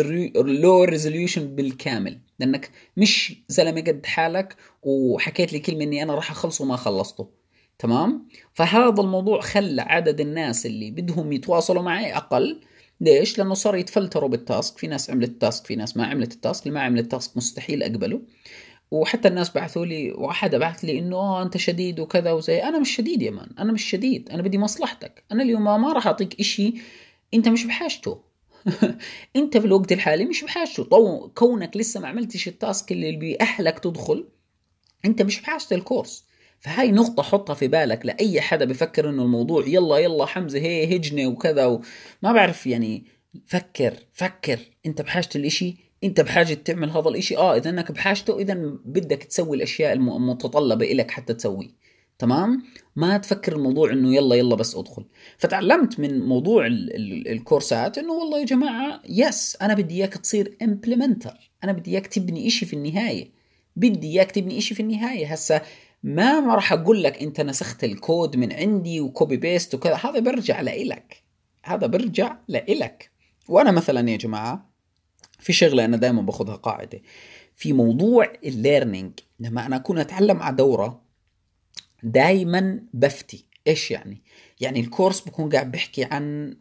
لو ريزوليوشن بالكامل، لانك مش زلمة قد حالك وحكيت لي كلمة اني انا راح اخلصه وما خلصته. تمام. فهذا الموضوع خلى عدد الناس اللي بدهم يتواصلوا معي اقل. ليش؟ لانه صار يتفلتروا بالتاسك، في ناس عملت التاسك في ناس ما عملت التاسك، اللي ما عمل التاسك مستحيل اقبله. وحتى الناس بعثوا لي، واحد بعث لي انه انت شديد وكذا وزي. انا مش شديد يا مان، انا مش شديد، انا بدي مصلحتك. انا اليوم ما راح اعطيك اشي انت مش بحاجته. انت في الوقت الحالي مش بحاجته. كونك لسه ما عملتش التاسك اللي بيأهلك تدخل، انت مش بحاجة الكورس. فهاي نقطة حطها في بالك لأي حدا بفكر انه الموضوع يلا يلا حمزة هي هجنة وكذا ما بعرف يعني. فكر انت بحاجة الاشي، انت بحاجة تعمل هذا الاشي. اذا انك بحاجته اذا بدك تسوي الاشياء المتطلبة الك حتى تسويه. تمام. ما تفكر الموضوع انه يلا يلا بس ادخل. فتعلمت من موضوع الكورسات انه والله يا جماعة يس، انا بدي اياك تصير امبلمنتر، انا بدي اياك تبني اشي في النهاية. بدي اياك تبني اشي في النهاية. هسا ما راح اقول لك انت نسخت الكود من عندي وكوبي بيست وكذا، هذا برجع لإلك، هذا برجع لإلك. وانا مثلا يا جماعة في شغلة انا دائما باخذها قاعدة في موضوع الليرنينج. لما انا اكون اتعلم على دورة دائما بفتي ايش يعني. يعني الكورس بكون قاعد بحكي عن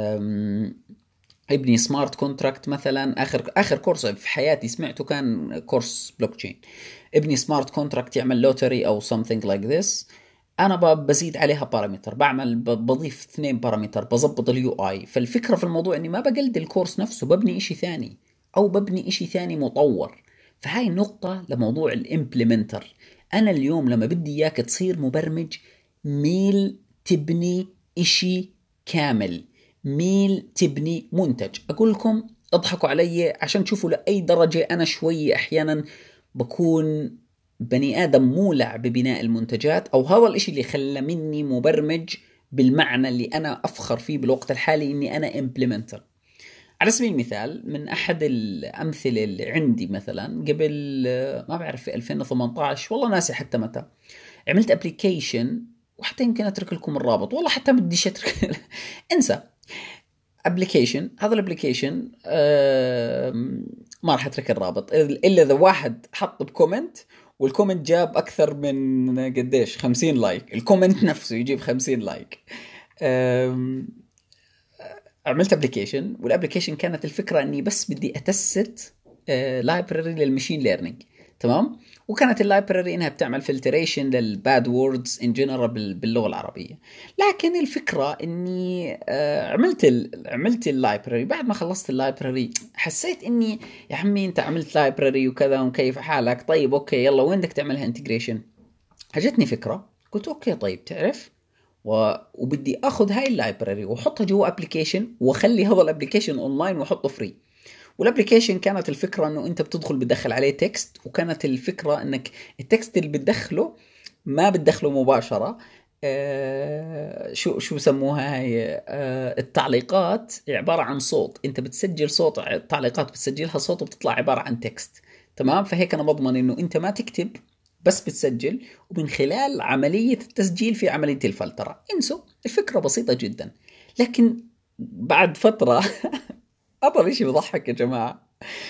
ابني سمارت كونتراكت مثلا. اخر كورس في حياتي سمعته كان كورس بلوك تشين. ابني سمارت كونتراكت يعمل لوتري او something like this. انا بزيد عليها بارامتر، بضيف 2 بارامتر، بظبط اليو اي. فالفكره في الموضوع اني ما بقلد الكورس نفسه، ببني اشي ثاني او ببني اشي ثاني مطور. فهاي نقطه لموضوع الامبلمنتر. انا اليوم لما بدي اياك تصير مبرمج، ميل تبني اشي كامل، ميل تبني منتج. اقول لكم اضحكوا علي عشان تشوفوا لاي درجة انا شوي احيانا بكون بني ادم مولع ببناء المنتجات، او هذا الاشي اللي خلى مني مبرمج بالمعنى اللي انا افخر فيه بالوقت الحالي اني انا امبلمنتر. على سبيل المثال من احد الامثله اللي عندي، مثلا قبل ما بعرف في 2018 والله ناسي حتى متى، عملت ابلكيشن. وحتى يمكن اترك لكم الرابط، والله حتى بديش اترك انسى. ابلكيشن، هذا الابلكيشن ما راح اترك الرابط الا اذا واحد حط بكومنت والكومنت جاب اكثر من قديش 50 لايك، الكومنت نفسه يجيب 50 لايك. أم، عملت ابلكيشن، والابلكيشن كانت الفكره اني بس بدي اتست لايبرري للمشين ليرنينج. تمام. وكانت اللايبرري انها بتعمل فلتريشن للباد ووردز ان جنرال باللغه العربيه. لكن الفكره اني عملت اللايبرري. بعد ما خلصت اللايبرري حسيت اني يا عمي انت عملت لايبرري وكذا وكيف حالك، طيب اوكي يلا وين بدك تعملها انتجريشن؟ اجتني فكره، قلت اوكي طيب تعرف، وبدي اخذ هاي اللايبراري واحطها جوا ابلكيشن واخلي هذا الابلكيشن اونلاين واحطه فري. والابلكيشن كانت الفكره انه انت بتدخل بتدخل عليه تكست، وكانت الفكره انك التكست اللي بتدخله ما بتدخله مباشره. شو بسموها هاي، التعليقات عباره عن صوت، انت بتسجل صوت، التعليقات بتسجلها صوت وبتطلع عباره عن تكست. تمام. فهيك انا بضمن انه انت ما تكتب، بس بتسجل، ومن خلال عملية التسجيل في عملية الفلترة. انسوا، الفكرة بسيطة جدا. لكن بعد فترة أطول إشي بضحك يا جماعة،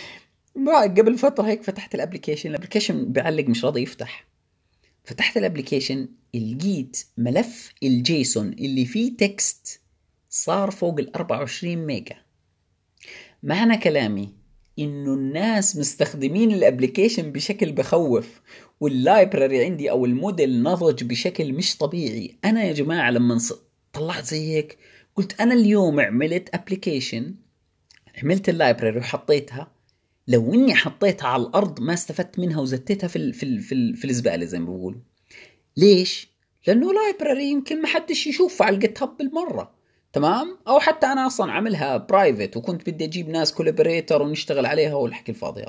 قبل فترة هيك فتحت الابلكيشن بيعلق مش راضي يفتح. فتحت الابلكيشن، لقيت ملف الجيسون اللي فيه تكست صار فوق 24 ميجا. معنى كلامي انه الناس مستخدمين الابليكيشن بشكل بخوف، واللايبراري عندي او الموديل نضج بشكل مش طبيعي. انا يا جماعة لما طلعت زي هيك قلت انا اليوم عملت ابليكيشن، عملت اللايبراري وحطيتها، لو اني حطيتها على الارض ما استفدت منها وزتيتها في الزبالة زي ما بقول. ليش؟ لانه لايبراري يمكن ما حدش يشوفها على الجيت هاب بالمرة. تمام. او حتى انا اصلا عاملها برايفت وكنت بدي اجيب ناس كولابريتر ونشتغل عليها والحكي الفاضي.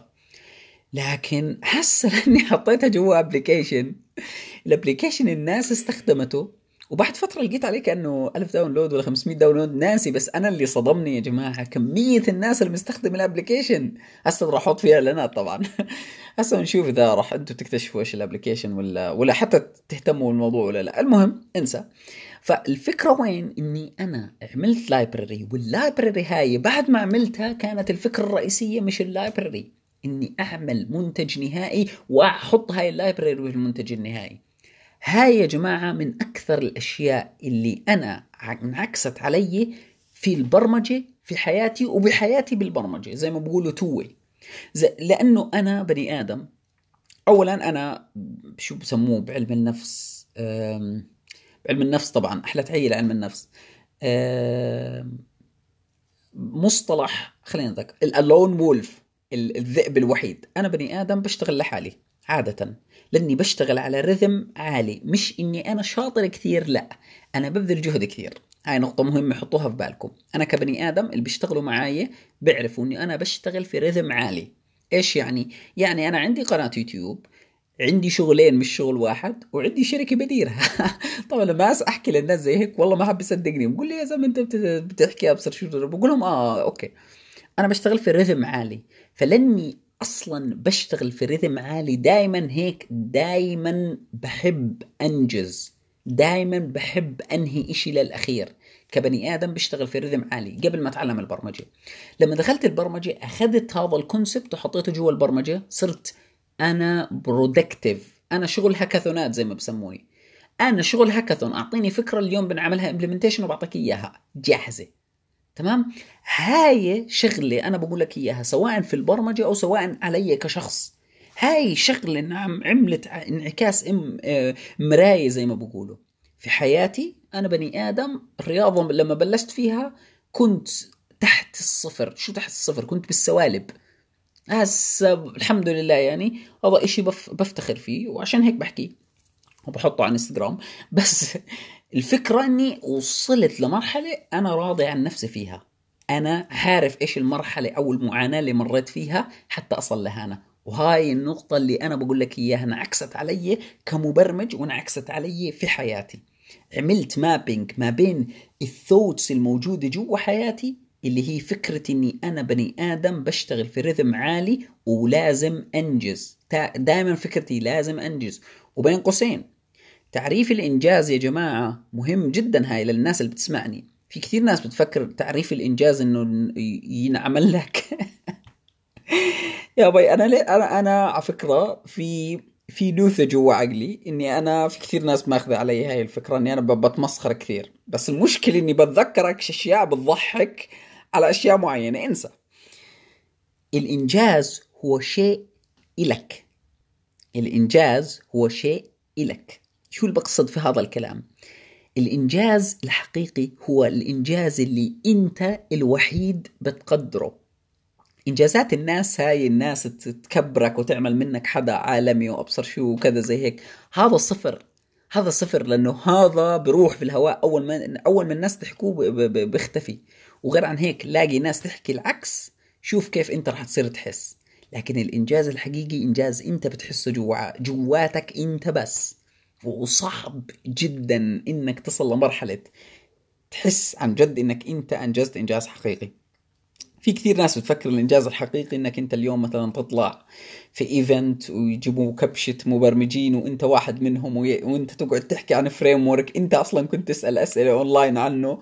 لكن حاسه اني حطيتها جوا ابلكيشن، الابلكيشن الناس استخدمته، وبعد فتره لقيت عليه كانه 1000 داونلود ولا 500 داونلود ناسي. بس انا اللي صدمني يا جماعه كميه الناس اللي مستخدم الابلكيشن. هسه راح احط فيها اعلانات طبعا. هسه نشوف اذا راح انتم تكتشفوا ايش الابلكيشن ولا حتى تهتموا بالموضوع ولا لا. المهم انسى. فالفكره وين؟ اني انا عملت لايبرري، واللايبرري هاي بعد ما عملتها كانت الفكره الرئيسيه مش اللايبرري، اني اعمل منتج نهائي واحط هاي اللايبرري في المنتج النهائي. هاي يا جماعة من أكثر الأشياء اللي أنا انعكست علي في البرمجة في حياتي وبحياتي بالبرمجة، زي ما بقولوا توي. لأنه أنا بني آدم. أولا أنا شو بسموه بعلم النفس، بعلم النفس طبعا أحلى تحية لعلم النفس. مصطلح خلينا نذكر اللون وولف، الذئب الوحيد. أنا بني آدم بشتغل لحالي عادة، لاني بشتغل على رذم عالي، مش اني انا شاطر كثير، لا انا ببذل جهد كثير. هاي نقطة مهمة حطوها في بالكم. انا كبني ادم اللي بيشتغلوا معاي بيعرفوا اني انا بشتغل في رذم عالي. ايش يعني؟ يعني انا عندي قناة يوتيوب، عندي شغلين مش شغل واحد، وعندي شركة بديرها. طبعا لما احكي للناس زي هيك والله ما حد بيصدقني، بقول لي يا زلمة انت بتحكي ابصر شو، بقول لهم اوكي انا بشتغل في رذم عالي. فلاني اصلا بشتغل في رذم عالي دائما هيك، دائما بحب انجز، دائما بحب انهي اشي للاخير. كبني ادم بشتغل في رذم عالي قبل ما اتعلم البرمجه. لما دخلت البرمجه اخذت هذا الكونسبت وحطيته جوا البرمجه، صرت انا برودكتيف. انا شغل هاكاثونات زي ما بسموني. انا شغل هاكاثون، اعطيني فكره اليوم بنعملها امبلمنتيشن وبعطيك اياها جاهزه. تمام. هاي شغلة أنا بقول لك إياها سواء في البرمجة أو سواء علي كشخص. هاي شغلة نعم عملت انعكاس مراية زي ما بقولوا في حياتي. أنا بني آدم، الرياضة لما بلشت فيها كنت تحت الصفر. شو تحت الصفر؟ كنت بالسوالب. هسه الحمد لله يعني هذا إشي بفتخر فيه، وعشان هيك بحكي وبحطه على انستغرام. بس الفكرة اني وصلت لمرحلة انا راضي عن نفسي فيها. انا عارف ايش المرحلة او المعاناة اللي مريت فيها حتى اصل لها انا. وهاي النقطة اللي انا بقول لك اياها انعكست علي كمبرمج وانعكست علي في حياتي. عملت مابينج ما بين الثوتس الموجودة جوا حياتي، اللي هي فكرة اني انا بني ادم بشتغل في رذم عالي ولازم انجز. دائما فكرتي لازم انجز. وبين قوسين تعريف الإنجاز يا جماعة مهم جدا. هاي للناس اللي بتسمعني، في كثير ناس بتفكر تعريف الإنجاز إنه ينعمل لك. يا باي أنا على فكرة في في لوثة جوا عقلي اني انا في كثير ناس ماخذة علي هاي الفكرة اني انا بتمسخر كثير، بس المشكلة اني بتذكرك اشياء بتضحك على اشياء معينة. انسى. الانجاز هو شيء إلك. الانجاز هو شيء إلك. شو اللي بقصد في هذا الكلام؟ الانجاز الحقيقي هو الانجاز اللي انت الوحيد بتقدره. انجازات الناس، هاي الناس تكبرك وتعمل منك حدا عالمي وابصر شو وكذا زي هيك، هذا صفر. هذا صفر، لانه هذا بروح في الهواء، اول ما الناس تحكوه بيختفي. وغير عن هيك لاقي ناس تحكي العكس، شوف كيف انت رح تصير تحس. لكن الانجاز الحقيقي انجاز انت بتحسه جواتك انت بس. وصعب جدا انك تصل لمرحلة تحس عن جد انك انت انجزت انجاز حقيقي. في كثير ناس بتفكر الانجاز الحقيقي انك انت اليوم مثلا تطلع في ايفنت ويجيبوا كبشة مبرمجين وانت واحد منهم وانت تقعد تحكي عن فريم ورك انت اصلا كنت تسأل اسئلة اونلاين عنه.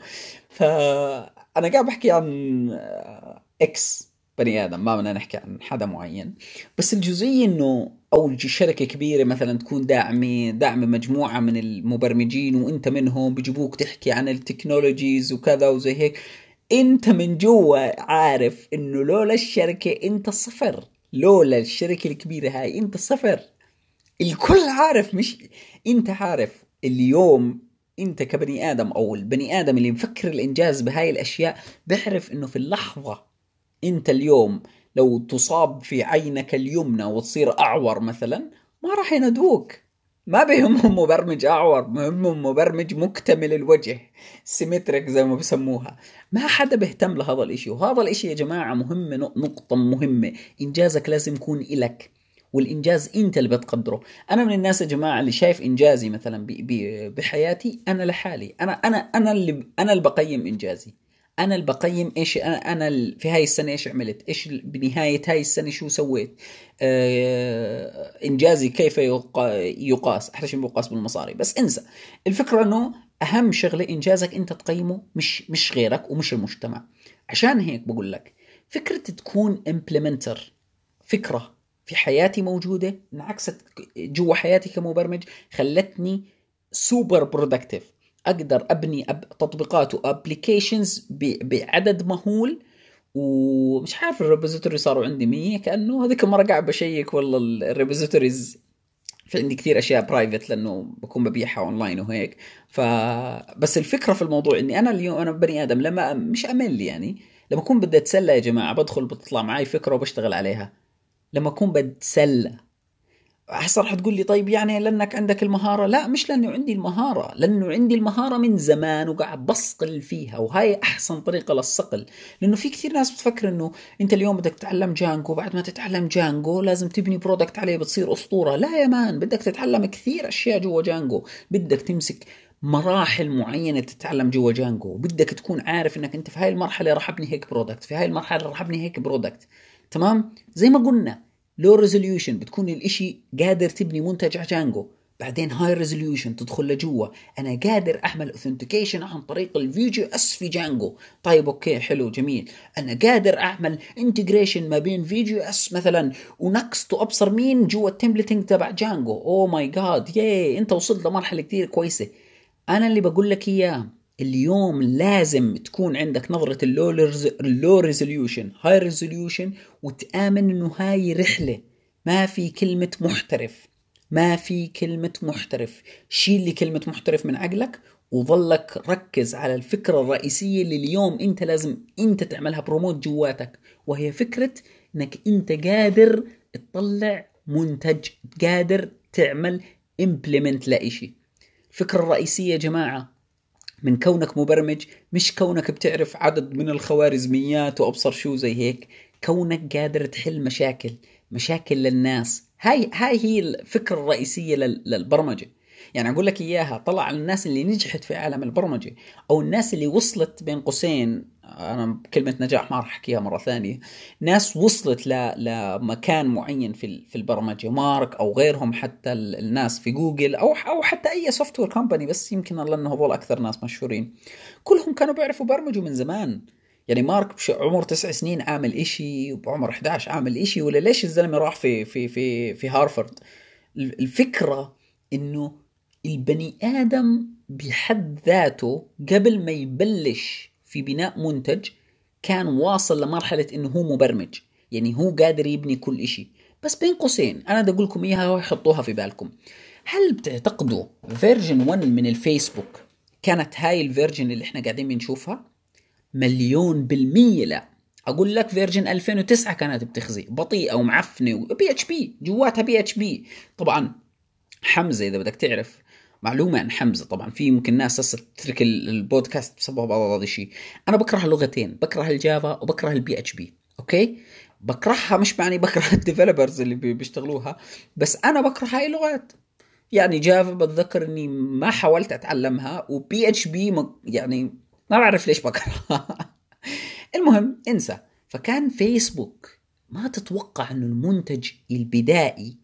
فانا قاعد بحكي عن اكس بني ادم، ما بدنا نحكي عن حدا معين. بس الجزئية انه او شركة كبيرة مثلا تكون داعمة مجموعة من المبرمجين وانت منهم، بيجيبوك تحكي عن التكنولوجيز وكذا وزي هيك. انت من جوا عارف انه لولا الشركة انت صفر، لولا الشركة الكبيرة هاي انت صفر. الكل عارف، مش انت عارف. اليوم انت كبني ادم او البني ادم اللي مفكر الانجاز بهاي الاشياء بيعرف انه في اللحظة انت اليوم لو تصاب في عينك اليمنى وتصير اعور مثلا ما راح ينادوك. ما بهمهم مبرمج اعور، بهمهم مبرمج مكتمل الوجه، سيمتريك زي ما بسموها. ما حدا بيهتم لهذا الاشي. وهذا الاشي يا جماعة مهم، نقطة مهمة. انجازك لازم يكون إلك، والانجاز انت اللي بتقدره. انا من الناس يا جماعة اللي شايف انجازي مثلا بحياتي انا لحالي. انا اللي بقيم انجازي. انا اللي بقيم ايش في هاي السنه ايش عملت، ايش بنهايه هاي السنه شو سويت. انجازي كيف يقاس؟ احلى شيء بيقاس بالمصاري. بس انسى. الفكره انه اهم شغله انجازك انت تقيمه، مش غيرك ومش المجتمع. عشان هيك بقول لك فكره تكون امبلمنتر. فكره في حياتي موجوده انعكست جوا حياتي كمبرمج، خلتني سوبر برودكتيف. اقدر ابني تطبيقات وابليكيشنز بعدد مهول. ومش عارف الريبوزيتوري صاروا عندي 100 كانه. هذيك المره قاعد بشيك والله الريبوزيتوريز في عندي كثير اشياء برايفت لانه بكون ببيعها اونلاين وهيك. بس الفكره في الموضوع اني انا اليوم انا بني ادم لما مش امل يعني. لما اكون بدي اتسلى يا جماعه بدخل بتطلع معي فكره وبشتغل عليها. لما اكون بتسلى. هسه رح تقول لي طيب يعني لانك عندك المهارة. لا، مش لانه عندي المهارة، لانه عندي المهارة من زمان وقاعد بصقل فيها، وهاي احسن طريقة للصقل. لانه في كثير ناس بتفكر انه انت اليوم بدك تتعلم جانجو، بعد ما تتعلم جانجو لازم تبني برودكت عليه بتصير اسطورة. لا يا مان، بدك تتعلم كثير اشياء جوا جانجو. بدك تمسك مراحل معينة تتعلم جوا جانجو. بدك تكون عارف انك انت في هاي المرحلة راح ابني هيك برودكت، في هاي المرحلة راح ابني هيك برودكت. تمام. زي ما قلنا لو ريزوليوشن بتكون الاشي قادر تبني منتج على جانجو. بعدين هاي ريزوليوشن تدخل لجوا، انا قادر اعمل اوثنتيكيشن عن طريق الفيديو اس في جانجو. طيب اوكي حلو جميل. انا قادر اعمل انتجريشن ما بين فيديو اس مثلا ونكست وابصر مين جوا التمبلتنج تبع جانجو. اوه ماي جاد، ياي انت وصلت لمرحله كثير كويسه. انا اللي بقول لك اياه اليوم لازم تكون عندك نظرة اللو ريزوليوشن هاي ريزوليوشن، وتآمن انه هاي رحلة. ما في كلمة محترف. ما في كلمة محترف. شيل لي كلمة محترف من عقلك وظلك ركز على الفكرة الرئيسية اللي اليوم انت لازم انت تعملها بروموت جواتك. وهي فكرة انك انت قادر تطلع منتج، قادر تعمل implement لإشي. الفكرة الرئيسية يا جماعة من كونك مبرمج مش كونك بتعرف عدد من الخوارزميات وأبصر شو زي هيك. كونك قادر تحل مشاكل للناس. هاي هي الفكرة الرئيسية للبرمجة. يعني أقول لك إياها، طلع على الناس اللي نجحت في عالم البرمجة أو الناس اللي وصلت بين قوسين. أنا كلمة نجاح ما راح أحكيها مرة ثانية. ناس وصلت لمكان معين في البرمجة، مارك أو غيرهم، حتى الناس في جوجل أو حتى أي سوفت وير كومباني، بس يمكن لأنه هذول أكثر ناس مشهورين. كلهم كانوا بيعرفوا برمجوا من زمان. يعني مارك بعمر 9 سنين عامل إشي، وبعمر 11 عامل إشي. ولا ليش الزلمة راح في هارفرد الفكرة إنه البني آدم بحد ذاته قبل ما يبلش في بناء منتج كان واصل لمرحلة إنه هو مبرمج، يعني هو قادر يبني كل إشي. بس بين قوسين أنا دا أقول لكم إياها وحطوها في بالكم، هل بتعتقدوا فيرجن 1 من الفيسبوك كانت هاي الفيرجن اللي احنا قاعدين بنشوفها؟ 1,000,000% لا. اقول لك فيرجن 2009 كانت بتخزي بطيئه ومعفنه وبي اتش بي جواتها بي اتش بي. طبعا حمزه، اذا بدك تعرف معلومه عن حمزه، طبعا في ممكن ناس هسه تترك البودكاست بسبب هذا الشيء. انا بكره اللغتين، بكره الجافا وبكره البي اتش بي. اوكي، بكرهها مش معني بكره الديفلوبرز اللي بيشتغلوها، بس انا بكره هاي اللغات. يعني جافا بتذكر اني ما حاولت اتعلمها، وبي اتش بي يعني ما بعرف ليش بكرهها. المهم انسى. فكان فيسبوك ما تتوقع انه المنتج البدائي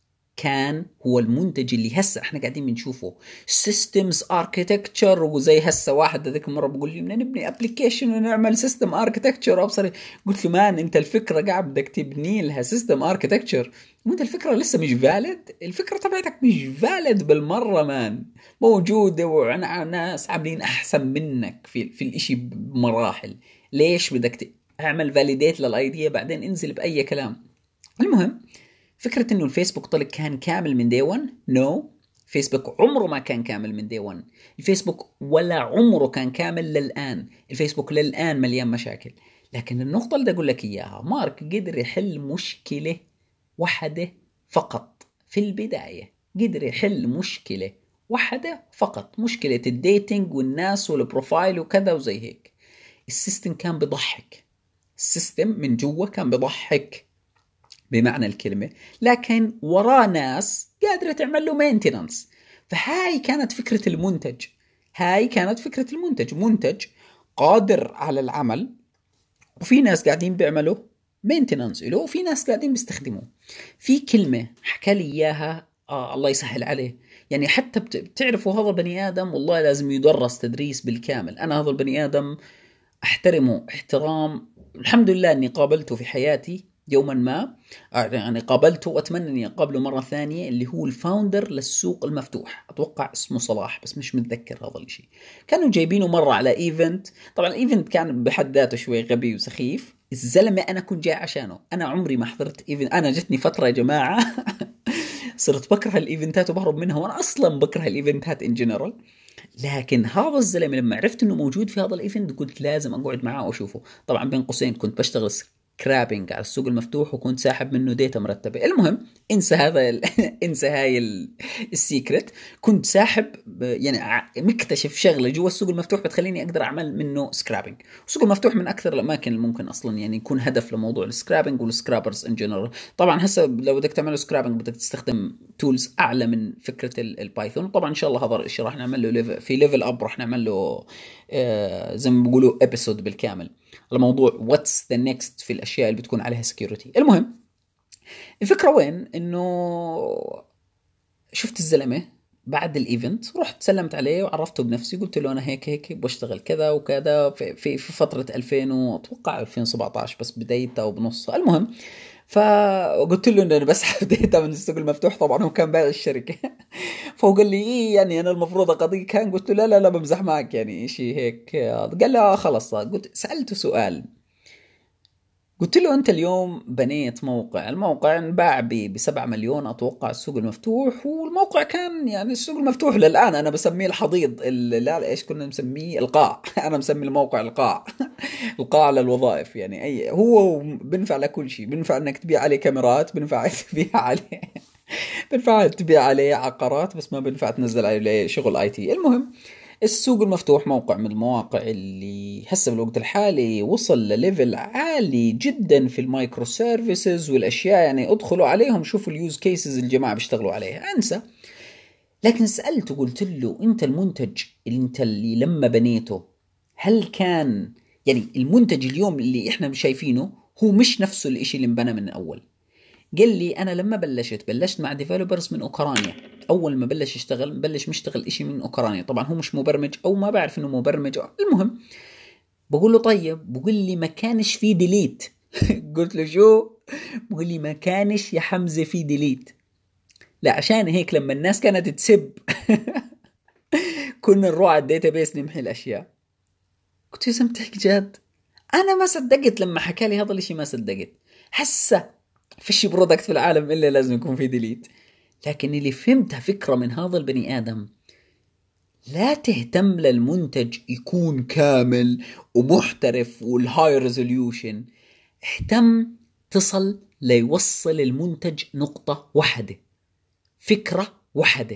كان هو المنتج اللي هسه احنا قاعدين بنشوفه سيستمز اركيتكتشر. وزي هسه واحد ذيك مره بقول لي بدنا نبني ابلكيشن ونعمل سيستم اركيتكتشر ابصر. قلت له مان انت الفكره قاعد بدك تبني لها سيستم اركيتكتشر وانت الفكره لسه مش فالid، الفكره تبعتك مش فالid بالمره مان، موجوده وعنا ناس عاملين احسن منك في الاشي بمراحل. ليش بدك اعمل فاليديت للايديا بعدين انزل باي كلام؟ المهم فكرة انه الفيسبوك طلع كان كامل من دي 1 نو. فيسبوك عمره ما كان كامل من دي 1. الفيسبوك ولا عمره كان كامل للآن. الفيسبوك للآن مليان مشاكل. لكن النقطة اللي أقول لك إياها، مارك قدر يحل مشكلة واحدة فقط في البداية. قدر يحل مشكلة واحدة فقط، مشكلة الديتينج والناس والبروفايل وكذا وزي هيك. السيستم كان بضحك، السيستم من جوا كان بضحك بمعنى الكلمة، لكن وراه ناس قادرة تعمل له مينتيننس. فهاي كانت فكرة المنتج. هاي كانت فكرة المنتج، منتج قادر على العمل وفي ناس قاعدين بيعملوا مينتيننس له وفي ناس قاعدين بيستخدموه. في كلمة حكى لي إياها الله يسهل عليه، يعني حتى بتعرفوا هذا البني آدم والله لازم يدرس تدريس بالكامل. أنا هذا البني آدم أحترمه احترام، الحمد لله أني قابلته في حياتي يوما ما، يعني قابلته وأتمنى أني أقابله مرة ثانية، اللي هو الفاوندر للسوق المفتوح، أتوقع اسمه صلاح بس مش متذكر هذا الشيء. كانوا جايبينه مرة على إيفنت، طبعا الإيفنت كان بحد ذاته شوي غبي وسخيف. الزلمة أنا كنت جاي عشانه، أنا عمري ما حضرت إيفنت. أنا جتني فترة يا جماعة صرت بكره الإيفنتات وبهرب منها، وأنا أصلا بكره الإيفنتات إن جنرال. لكن هذا الزلمه لما عرفت انه موجود في هذا الايفنت قلت لازم اقعد معاه واشوفه. طبعا بين قوسين كنت بشتغل سكرابينج على السوق المفتوح وكنت ساحب منه ديتا مرتبه. المهم انسى هذا انسى هاي السيكرت. كنت ساحب يعني مكتشف شغله جوا السوق المفتوح بتخليني اقدر اعمل منه سكرابينج. السوق المفتوح من اكثر الاماكن اللي ممكن اصلا يعني يكون هدف لموضوع السكرابينج والسكرابرز ان جنرال. طبعا هسه لو بدك تعمل سكرابينج بدك تستخدم تولز اعلى من فكره البايثون. طبعا ان شاء الله هذا الشيء راح نعمل له في ليفل اب، راح نعمل له زي ما بيقولوا ابيسود بالكامل على موضوع واتس ذا نيكست في الاشياء اللي بتكون عليها سكيورتي. المهم الفكره وين انه شفت الزلمه بعد الايفنت، رحت سلمت عليه وعرفته بنفسي، قلت له انا هيك هيك بشتغل كذا وكذا في فتره 2000 اتوقع 2017 بس بدايتها او بنصها. المهم فقلت له انه انا بسحب ديتا من السوق المفتوح، طبعا هو كان بايع الشركه فهو قال لي إيه يعني انا المفروض اقضيك كان. قلت له لا لا لا بمزح معك يعني شيء هيك. قال لي خلص. قلت سالته سؤال، قلت له أنت اليوم بنيت موقع، الموقع انباع ب7 مليون أتوقع السوق المفتوح، والموقع كان يعني السوق المفتوح للآن أنا بسميه الحضيض لا إيش كنا نسميه القاع أنا مسمي الموقع القاع القاع للوظائف. يعني أي هو بنفع لكل شيء، بنفع أنك تبيع عليه كاميرات، بنفع تبيع عليه بنفع تبيع عليه عقارات، بس ما بنفع تنزل عليه شغل اي تي. المهم السوق المفتوح موقع من المواقع اللي هسه بالوقت الحالي وصل لليفل عالي جدا في المايكرو سيرفيسز والاشياء، يعني ادخلوا عليهم شوفوا اليوز كيسز الجماعه بيشتغلوا عليها انسى. لكن سألته قلت له انت المنتج اللي لما بنيته هل كان يعني المنتج اليوم اللي احنا شايفينه هو مش نفسه الاشي اللي انبنى من الاول؟ قال لي انا لما بلشت مع ديفلوبرز من اوكرانيا. اول ما بلش يشتغل مشتغل اشي من اوكرانيا، طبعا هو مش مبرمج او ما بعرف انه مبرمج. المهم بقول له طيب، بقول لي ما كانش في ديليت قلت له شو؟ بقول لي ما كانش يا حمزة في ديليت. لا عشان هيك لما الناس كانت تسب كنا نروح على الداتابيس نمحي الاشياء. قلت يا زلمه تحكي جد؟ انا ما صدقت لما حكى لي هذا الشيء، ما صدقت. حسه فيش برودكت في العالم الا لازم يكون في ديليت. لكن اللي فهمتها فكره من هذا البني ادم، لا تهتم للمنتج يكون كامل ومحترف والهاي ريزوليوشن، اهتم تصل ليوصل المنتج نقطة واحدة، فكرة واحدة.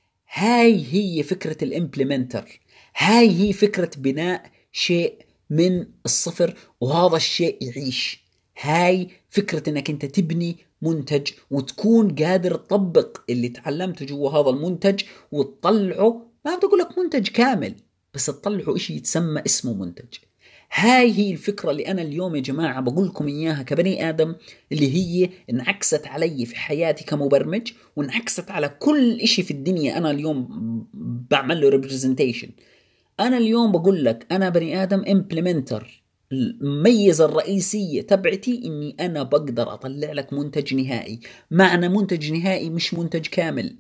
هاي هي فكرة الامبلمنتر، هاي هي فكرة بناء شيء من الصفر وهذا الشيء يعيش. هاي فكرة انك انت تبني منتج وتكون قادر تطبق اللي تعلمته جوا هذا المنتج وتطلعه. ما بدي اقول لك منتج كامل، بس تطلعه اشي يتسمى اسمه منتج. هاي هي الفكرة اللي أنا اليوم يا جماعة بقول لكم إياها كبني آدم، اللي هي انعكست علي في حياتي كمبرمج وانعكست على كل إشي في الدنيا. أنا اليوم بعمل له representation. أنا اليوم بقول لك أنا بني آدم implementer. الميزة الرئيسية تبعتي إني أنا بقدر أطلع لك منتج نهائي. معنى منتج نهائي مش منتج كامل،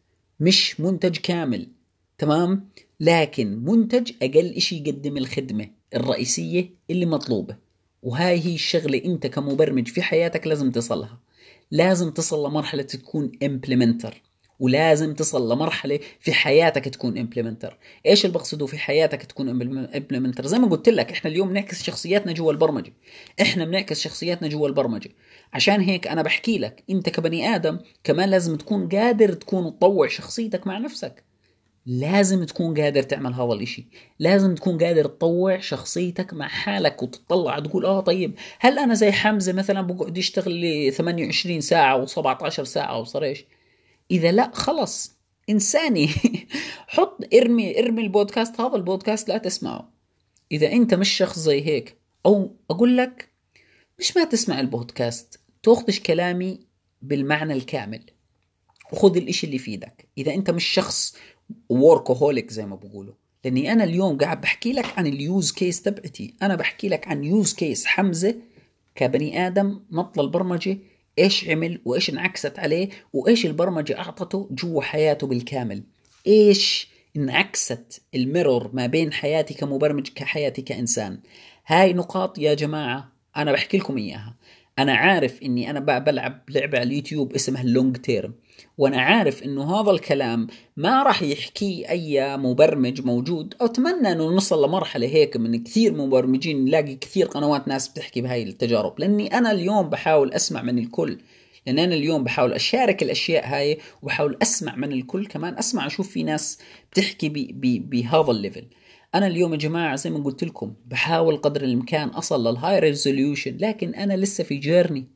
مش منتج كامل، تمام، لكن منتج أقل إشي يقدم الخدمة الرئيسية اللي مطلوبة. وهاي هي الشغلة أنت كمبرمج في حياتك لازم تصلها. لازم تصل لمرحلة تكون implementer، ولازم تصل لمرحلة في حياتك تكون implementer. إيش اللي بقصده في حياتك تكون implementer؟ زي ما قلت لك إحنا اليوم نعكس شخصياتنا جوا البرمجة، إحنا بنعكس شخصياتنا جوا البرمجة. عشان هيك أنا بحكي لك أنت كبني آدم كمان لازم تكون قادر تكون تطوع شخصيتك مع نفسك. لازم تكون قادر تعمل هذا الاشي، لازم تكون قادر تطوع شخصيتك مع حالك وتطلع تقول طيب هل انا زي حمزة مثلا بقعد يشتغل لي 28 ساعة و17 ساعة وصار ايش؟ اذا لا خلص انساني حط ارمي البودكاست، هذا البودكاست لا تسمعه اذا انت مش شخص زي هيك. او اقول لك مش ما تسمع البودكاست، تاخذش كلامي بالمعنى الكامل وخذ الاشي اللي يفيدك. اذا انت مش شخص ووركوهوليك زي ما بقولوا، لاني انا اليوم قاعد بحكي لك عن اليوز كيس تبعتي. انا بحكي لك عن يوز كيس حمزة كبني ادم نط البرمجة، ايش عمل وايش انعكست عليه وايش البرمجة اعطته جوا حياته بالكامل، ايش انعكست الميرور ما بين حياتي كمبرمج كحياتي كإنسان. هاي نقاط يا جماعة أنا بحكي لكم إياها. أنا عارف إني أنا بلعب لعبة على اليوتيوب اسمها اللونج تيرم، وأنا عارف إنه هذا الكلام ما راح يحكي أي مبرمج موجود. أتمنى إنه نوصل لمرحلة هيك من كثير مبرمجين، نلاقي كثير قنوات ناس بتحكي بهاي التجارب، لأني أنا اليوم بحاول أسمع من الكل. لأن أنا اليوم بحاول أشارك الأشياء هاي وبحاول أسمع من الكل، كمان أسمع أشوف في ناس بتحكي بهذا الليفل. أنا اليوم يا جماعة زي ما قلت لكم بحاول قدر الإمكان أصل للهاي ريزوليوشن، لكن أنا لسه في جيرني.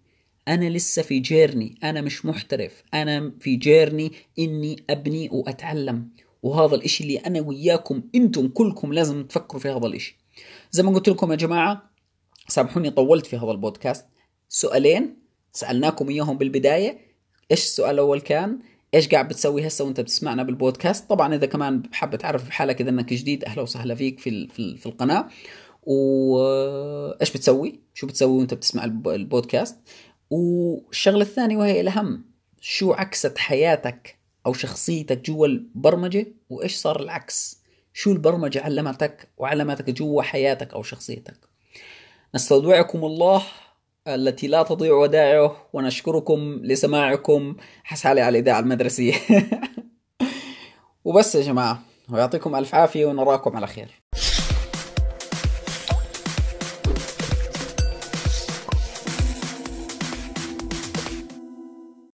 أنا مش محترف، أنا في جيرني إني أبني وأتعلم. وهذا الإشي اللي أنا وياكم أنتم كلكم لازم تفكروا في هذا الإشي. زي ما قلت لكم يا جماعة، سامحوني طولت في هذا البودكاست. سؤالين سألناكم إياهم بالبداية. إيش السؤال الأول كان إيش قاعد بتسوي هسه وأنت بتسمعنا بالبودكاست؟ طبعا إذا كمان حابة تعرف بحالك إذا إنك جديد أهلا وسهلا فيك في القناة. وإيش بتسوي؟ شو بتسوي وأنت بتسمع البودكاست؟ والشغلة الثانية وهي الأهم، شو عكست حياتك أو شخصيتك جوا البرمجة وإيش صار العكس؟ شو البرمجة علمتك وعلمتك جوا حياتك أو شخصيتك؟ نستودعكم الله التي لا تضيع ودائعه، ونشكركم لسماعكم. حس حالي على الإذاعة المدرسية وبس يا جماعة، ويعطيكم ألف عافية ونراكم على خير.